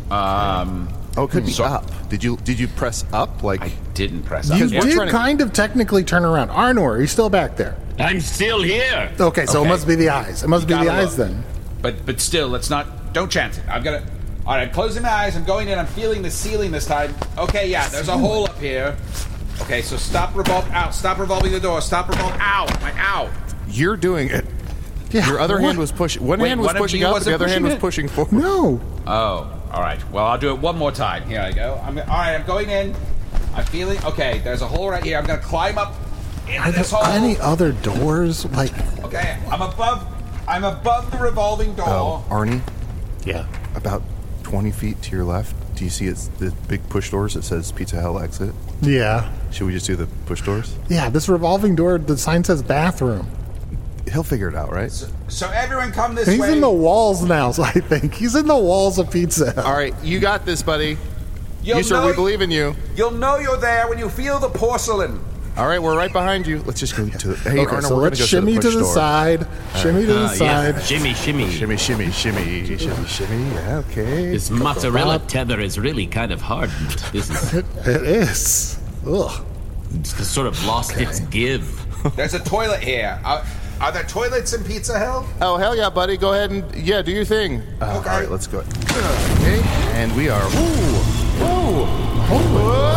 Um, Oh, it could be so- up. Did you did you press up? Like I didn't press up. You yet. did trying to- kind of technically turn around. Arnor, are you still back there? I'm still here. Okay, so Okay. it must be the eyes. It must You be the gotta eyes look. then. But but still, let's not. Don't chance it. I'm gonna. All right, I'm closing my eyes. I'm going in. I'm feeling the ceiling this time. Okay, yeah. There's a hole up here. Okay, so stop revolving. Out. Stop revolving the door. Stop revolving. Ow! My ow! you're doing it. Yeah, Your other what? hand was pushing. One Wait, hand was one of pushing you up. wasn't The other hand pushing was it? pushing forward. No. Oh, all right. Well, I'll do it one more time. Here I go. I'm all right. I'm going in. I'm feeling. Okay, there's a hole right here. I'm gonna climb up into Are there this hole. any other doors? Like, Okay, I'm above. I'm above the revolving door. Oh, Arnie, yeah. about twenty feet to your left. Do you see it's the big push doors that says Pizza Hell exit? Yeah. Should we just do the push doors? Yeah, this revolving door, the sign says bathroom. He'll figure it out, right? So everyone, come this He's way. in the walls now, so I think. He's in the walls of Pizza Hut. All right, you got this, buddy. You'll you sir, know- we believe in you. You'll know you're there when you feel the porcelain. All right, we're right behind you. Let's just go to. Hey, Okay, Arno, so we're let's gonna go shimmy to to the, the push door. side. Shimmy to the Uh, yeah. side. Shimmy, shimmy. Shimmy, shimmy, shimmy, shimmy, shimmy. Yeah, okay. This mozzarella tether is really kind of hardened. This is It, it is. Ugh. it's sort of lost its give. There's a toilet here. Are, are there toilets in Pizza Hell? Oh hell yeah, buddy! Go ahead and yeah, do your thing. Uh, Okay. All right, let's go. Okay, and we are. Ooh, whoa,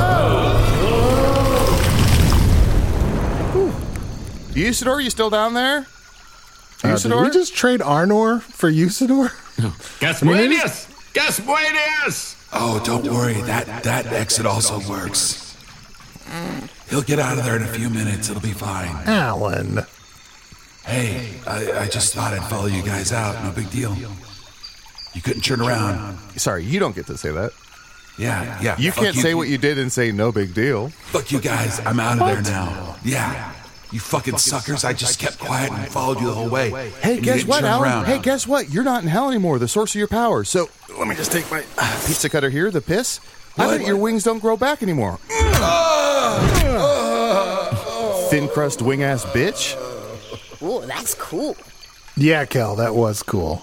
whoa. Usador, you still down there? Uh, did Usador? we just trade Arnor for Usador? Gasbuenius! Gasbuenius! Oh, don't worry. That that exit also works. He'll get out of there in a few minutes. It'll be fine. Alan. Hey, I, I just thought I'd follow you guys out. No big deal. You couldn't turn around. Sorry, you don't get to say that. Yeah, yeah. You fuck can't say what you did and say no big deal. Fuck you guys. I'm out of there now. Yeah. You fucking suckers. I just kept quiet and followed you the whole way. Hey, And you guess didn't what, turn Alan? around. Hey, guess what? You're not in hell anymore. The source of your power. So let me just take my uh, pizza cutter here. The piss. I What? bet your wings don't grow back anymore. Thin crust wing ass bitch. Ooh, that's cool. Yeah, Kel, that was cool.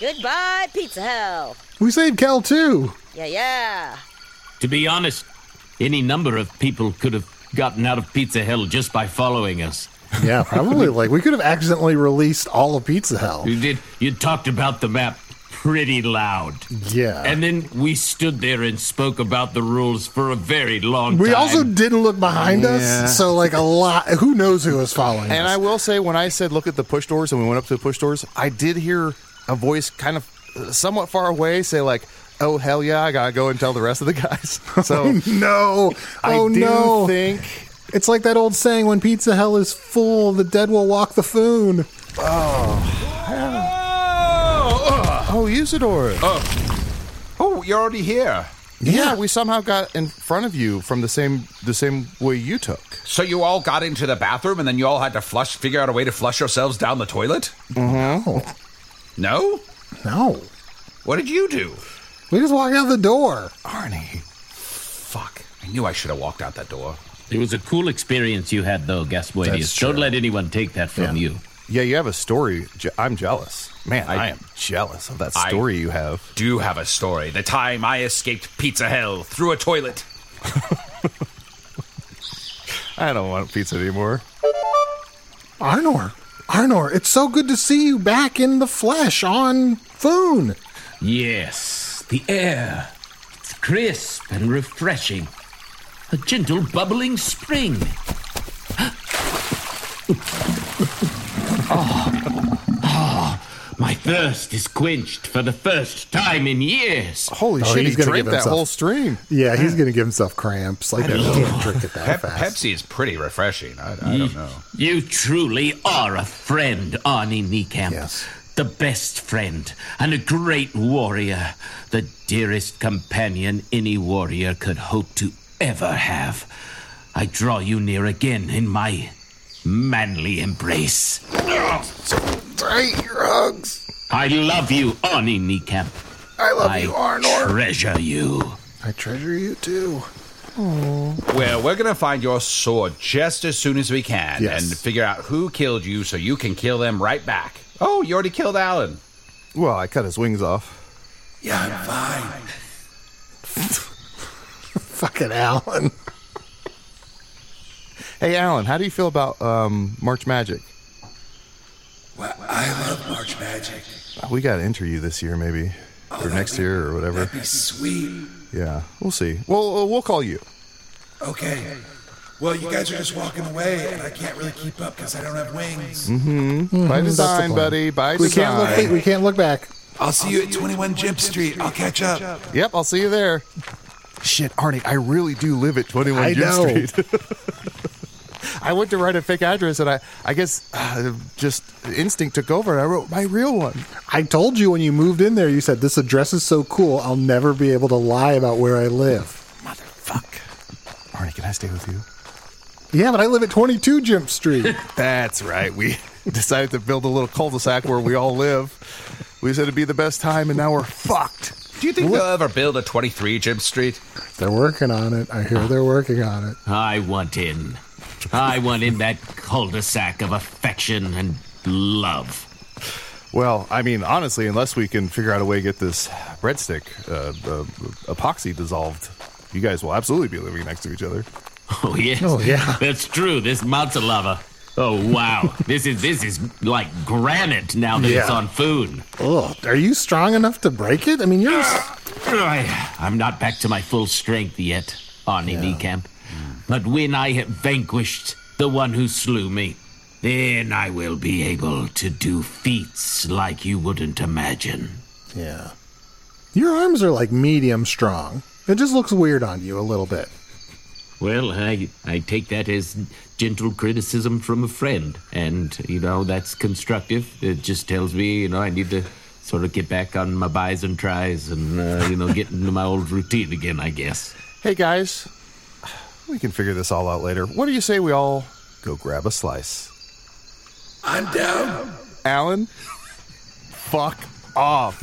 Goodbye, Pizza Hell. We saved Kel too. Yeah, yeah. To be honest, any number of people could have gotten out of Pizza Hell just by following us. Yeah, probably. Like, we could have accidentally released all of Pizza Hell. You did. You talked about the map pretty loud. Yeah. And then we stood there and spoke about the rules for a very long We time. also didn't look behind Yeah. us, so, like, a lot. Who knows who was following And us? I will say, when I said look at the push doors and we went up to the push doors, I did hear a voice kind of uh, somewhat far away say, like, oh, hell yeah, I gotta go and tell the rest of the guys. So, no. I Oh, do no. think. It's like that old saying, when Pizza Hell is full, the dead will walk the foon. Oh, Usador. Oh. Oh, you're already here. Yeah, we somehow got in front of you from the same the same way you took. So you all got into the bathroom and then you all had to flush, figure out a way to flush yourselves down the toilet? Mm-hmm. No? No. What did you do? We just walked out the door. Arnie. Fuck. I knew I should have walked out that door. It was a cool experience you had, though, Gaspoidius. Don't let anyone take that from Yeah. you. Yeah, you have a story. Je- I'm jealous. Man, I, I- I am jealous of that I- story you have. Do have a story. The time I escaped Pizza Hell through a toilet. I don't want pizza anymore. Arnor. Arnor, it's so good to see you back in the flesh on Foon. Yes, the air. It's crisp and refreshing. A gentle bubbling spring. oh, oh, my thirst is quenched for the first time in years. Holy Oh, shit, he's he gonna drank give that himself- whole stream. Yeah, he's going to give himself cramps. Like, he can't drink it that Pep- fast. Pepsi is pretty refreshing. I, I don't know. You truly are a friend, Arnie Niekamp. Yes. The best friend and a great warrior. The dearest companion any warrior could hope to ever have. I draw you near again in my manly embrace. Tight your hugs. I love you, Arnie Niekamp. I love I you, Arnor. treasure you. I treasure you, too. Well, we're going to find your sword just as soon as we can Yes. and figure out who killed you so you can kill them right back. Oh, you already killed Alan. Well, I cut his wings off. Yeah, I'm fine. Fucking Alan. Hey, Alan, how do you feel about um, March Magic? Well, I love March Magic. We got to enter you this year, maybe. or next year, or whatever. That'd be sweet. Yeah, we'll see. Well, uh, we'll call you. Okay. Well, you guys are just walking away, and I can't really keep up because I don't have wings. Mm-hmm. By That's the design, plan. buddy. By We design. can't look. We can't look back. I'll see you at twenty-one Jump Street. I'll catch up. Yep, I'll see you there. Shit, Arnie, I really do live at twenty-one I Jim know. Street. I went to write a fake address, and I, I guess, uh, just instinct took over, and I wrote my real one. I told you when you moved in there. You said this address is so cool. I'll never be able to lie about where I live. Motherfuck. Arnie, can I stay with you? Yeah, but I live at twenty-two Jump Street. That's right. We decided to build a little cul-de-sac where we all live. We said it'd be the best time, and now we're fucked. Do you think they'll ever build a twenty-three Jim Street? They're working on it. I hear they're working on it. I want in. I want in that cul-de-sac of affection and love. Well, I mean, honestly, unless we can figure out a way to get this breadstick uh, uh, epoxy dissolved, you guys will absolutely be living next to each other. Oh yes, Oh, yeah. that's true. This mountain lava. Oh wow, this is this is like granite now that it's Yeah. on food. Oh, are you strong enough to break it? I mean, you're. I, I'm not back to my full strength yet, Arnie Niekamp. But when I have vanquished the one who slew me, then I will be able to do feats like you wouldn't imagine. Yeah. Your arms are like medium strong. It just looks weird on you a little bit. Well, I I take that as gentle criticism from a friend, and you know that's constructive. It just tells me, you know, I need to sort of get back on my buys and tries, and uh, you know, get into my old routine again, I guess. Hey, guys, we can figure this all out later. What do you say we all go grab a slice? I'm down. Alan, fuck off.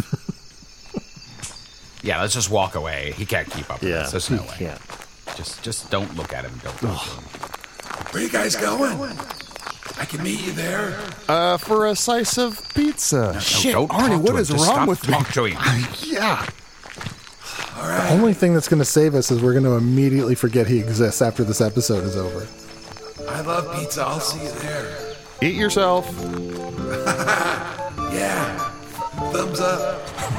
Yeah, let's just walk away. He can't keep up with Yeah, us. There's he no way. can't. Just, just don't look at him. Don't. Look at him. Where you guys going? I can meet you there. Uh, for a slice of pizza. Shit, don't Arnie, talk to what him. is Just wrong stop with me? talk to him. Yeah. All All The right. only thing that's going to save us is we're going to immediately forget he exists after this episode is over. I love pizza. I'll see you there. Eat yourself. Yeah. Thumbs up.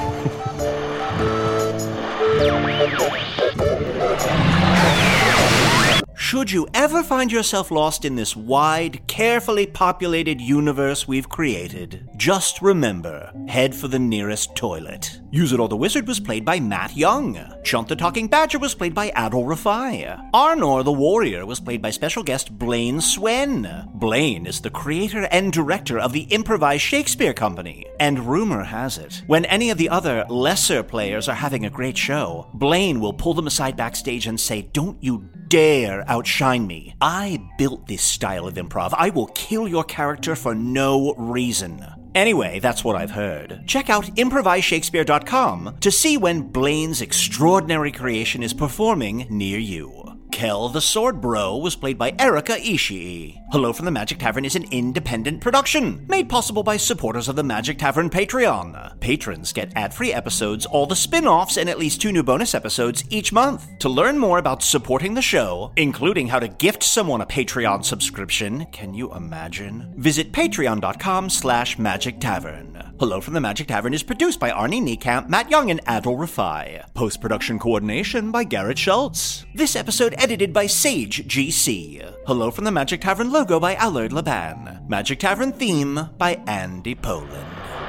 Should you ever find yourself lost in this wide, carefully populated universe we've created, just remember, head for the nearest toilet. Use It or the Wizard was played by Matt Young. Chunt the Talking Badger was played by Adol Rafai. Arnor the Warrior was played by special guest Blaine Swen. Blaine is the creator and director of the Improvised Shakespeare Company. And rumor has it, when any of the other lesser players are having a great show, Blaine will pull them aside backstage and say, "Don't you dare outshine me. I built this style of improv. I will kill your character for no reason." Anyway, that's what I've heard. Check out improvise shakespeare dot com to see when Blaine's extraordinary creation is performing near you. Kel the Sword Bro was played by Erika Ishii. Hello from the Magic Tavern is an independent production, made possible by supporters of the Magic Tavern Patreon. Patrons get ad-free episodes, all the spin-offs, and at least two new bonus episodes each month. To learn more about supporting the show, including how to gift someone a Patreon subscription, can you imagine? Visit patreon.com slash Magic Tavern. Hello from the Magic Tavern is produced by Arnie Niekamp, Matt Young, and Adol Rafai. Post-production coordination by Garrett Schultz. This episode edited by Sage G C. Hello from the Magic Tavern logo by Allard Laban. Magic Tavern theme by Andy Poland.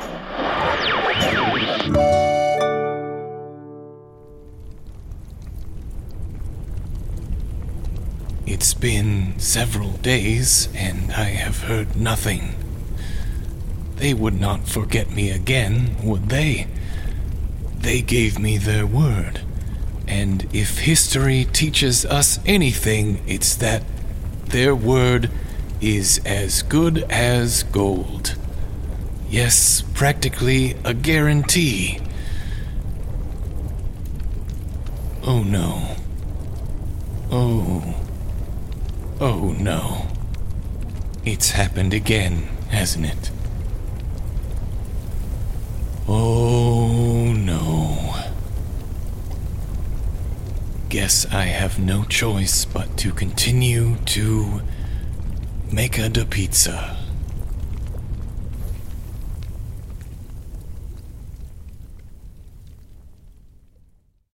It's been several days, and I have heard nothing. They would not forget me again, would they? They gave me their word, and if history teaches us anything, it's that their word is as good as gold. Yes, practically a guarantee. Oh no. Oh. Oh no. It's happened again, hasn't it? Oh no. Guess I have no choice but to continue to make a da pizza.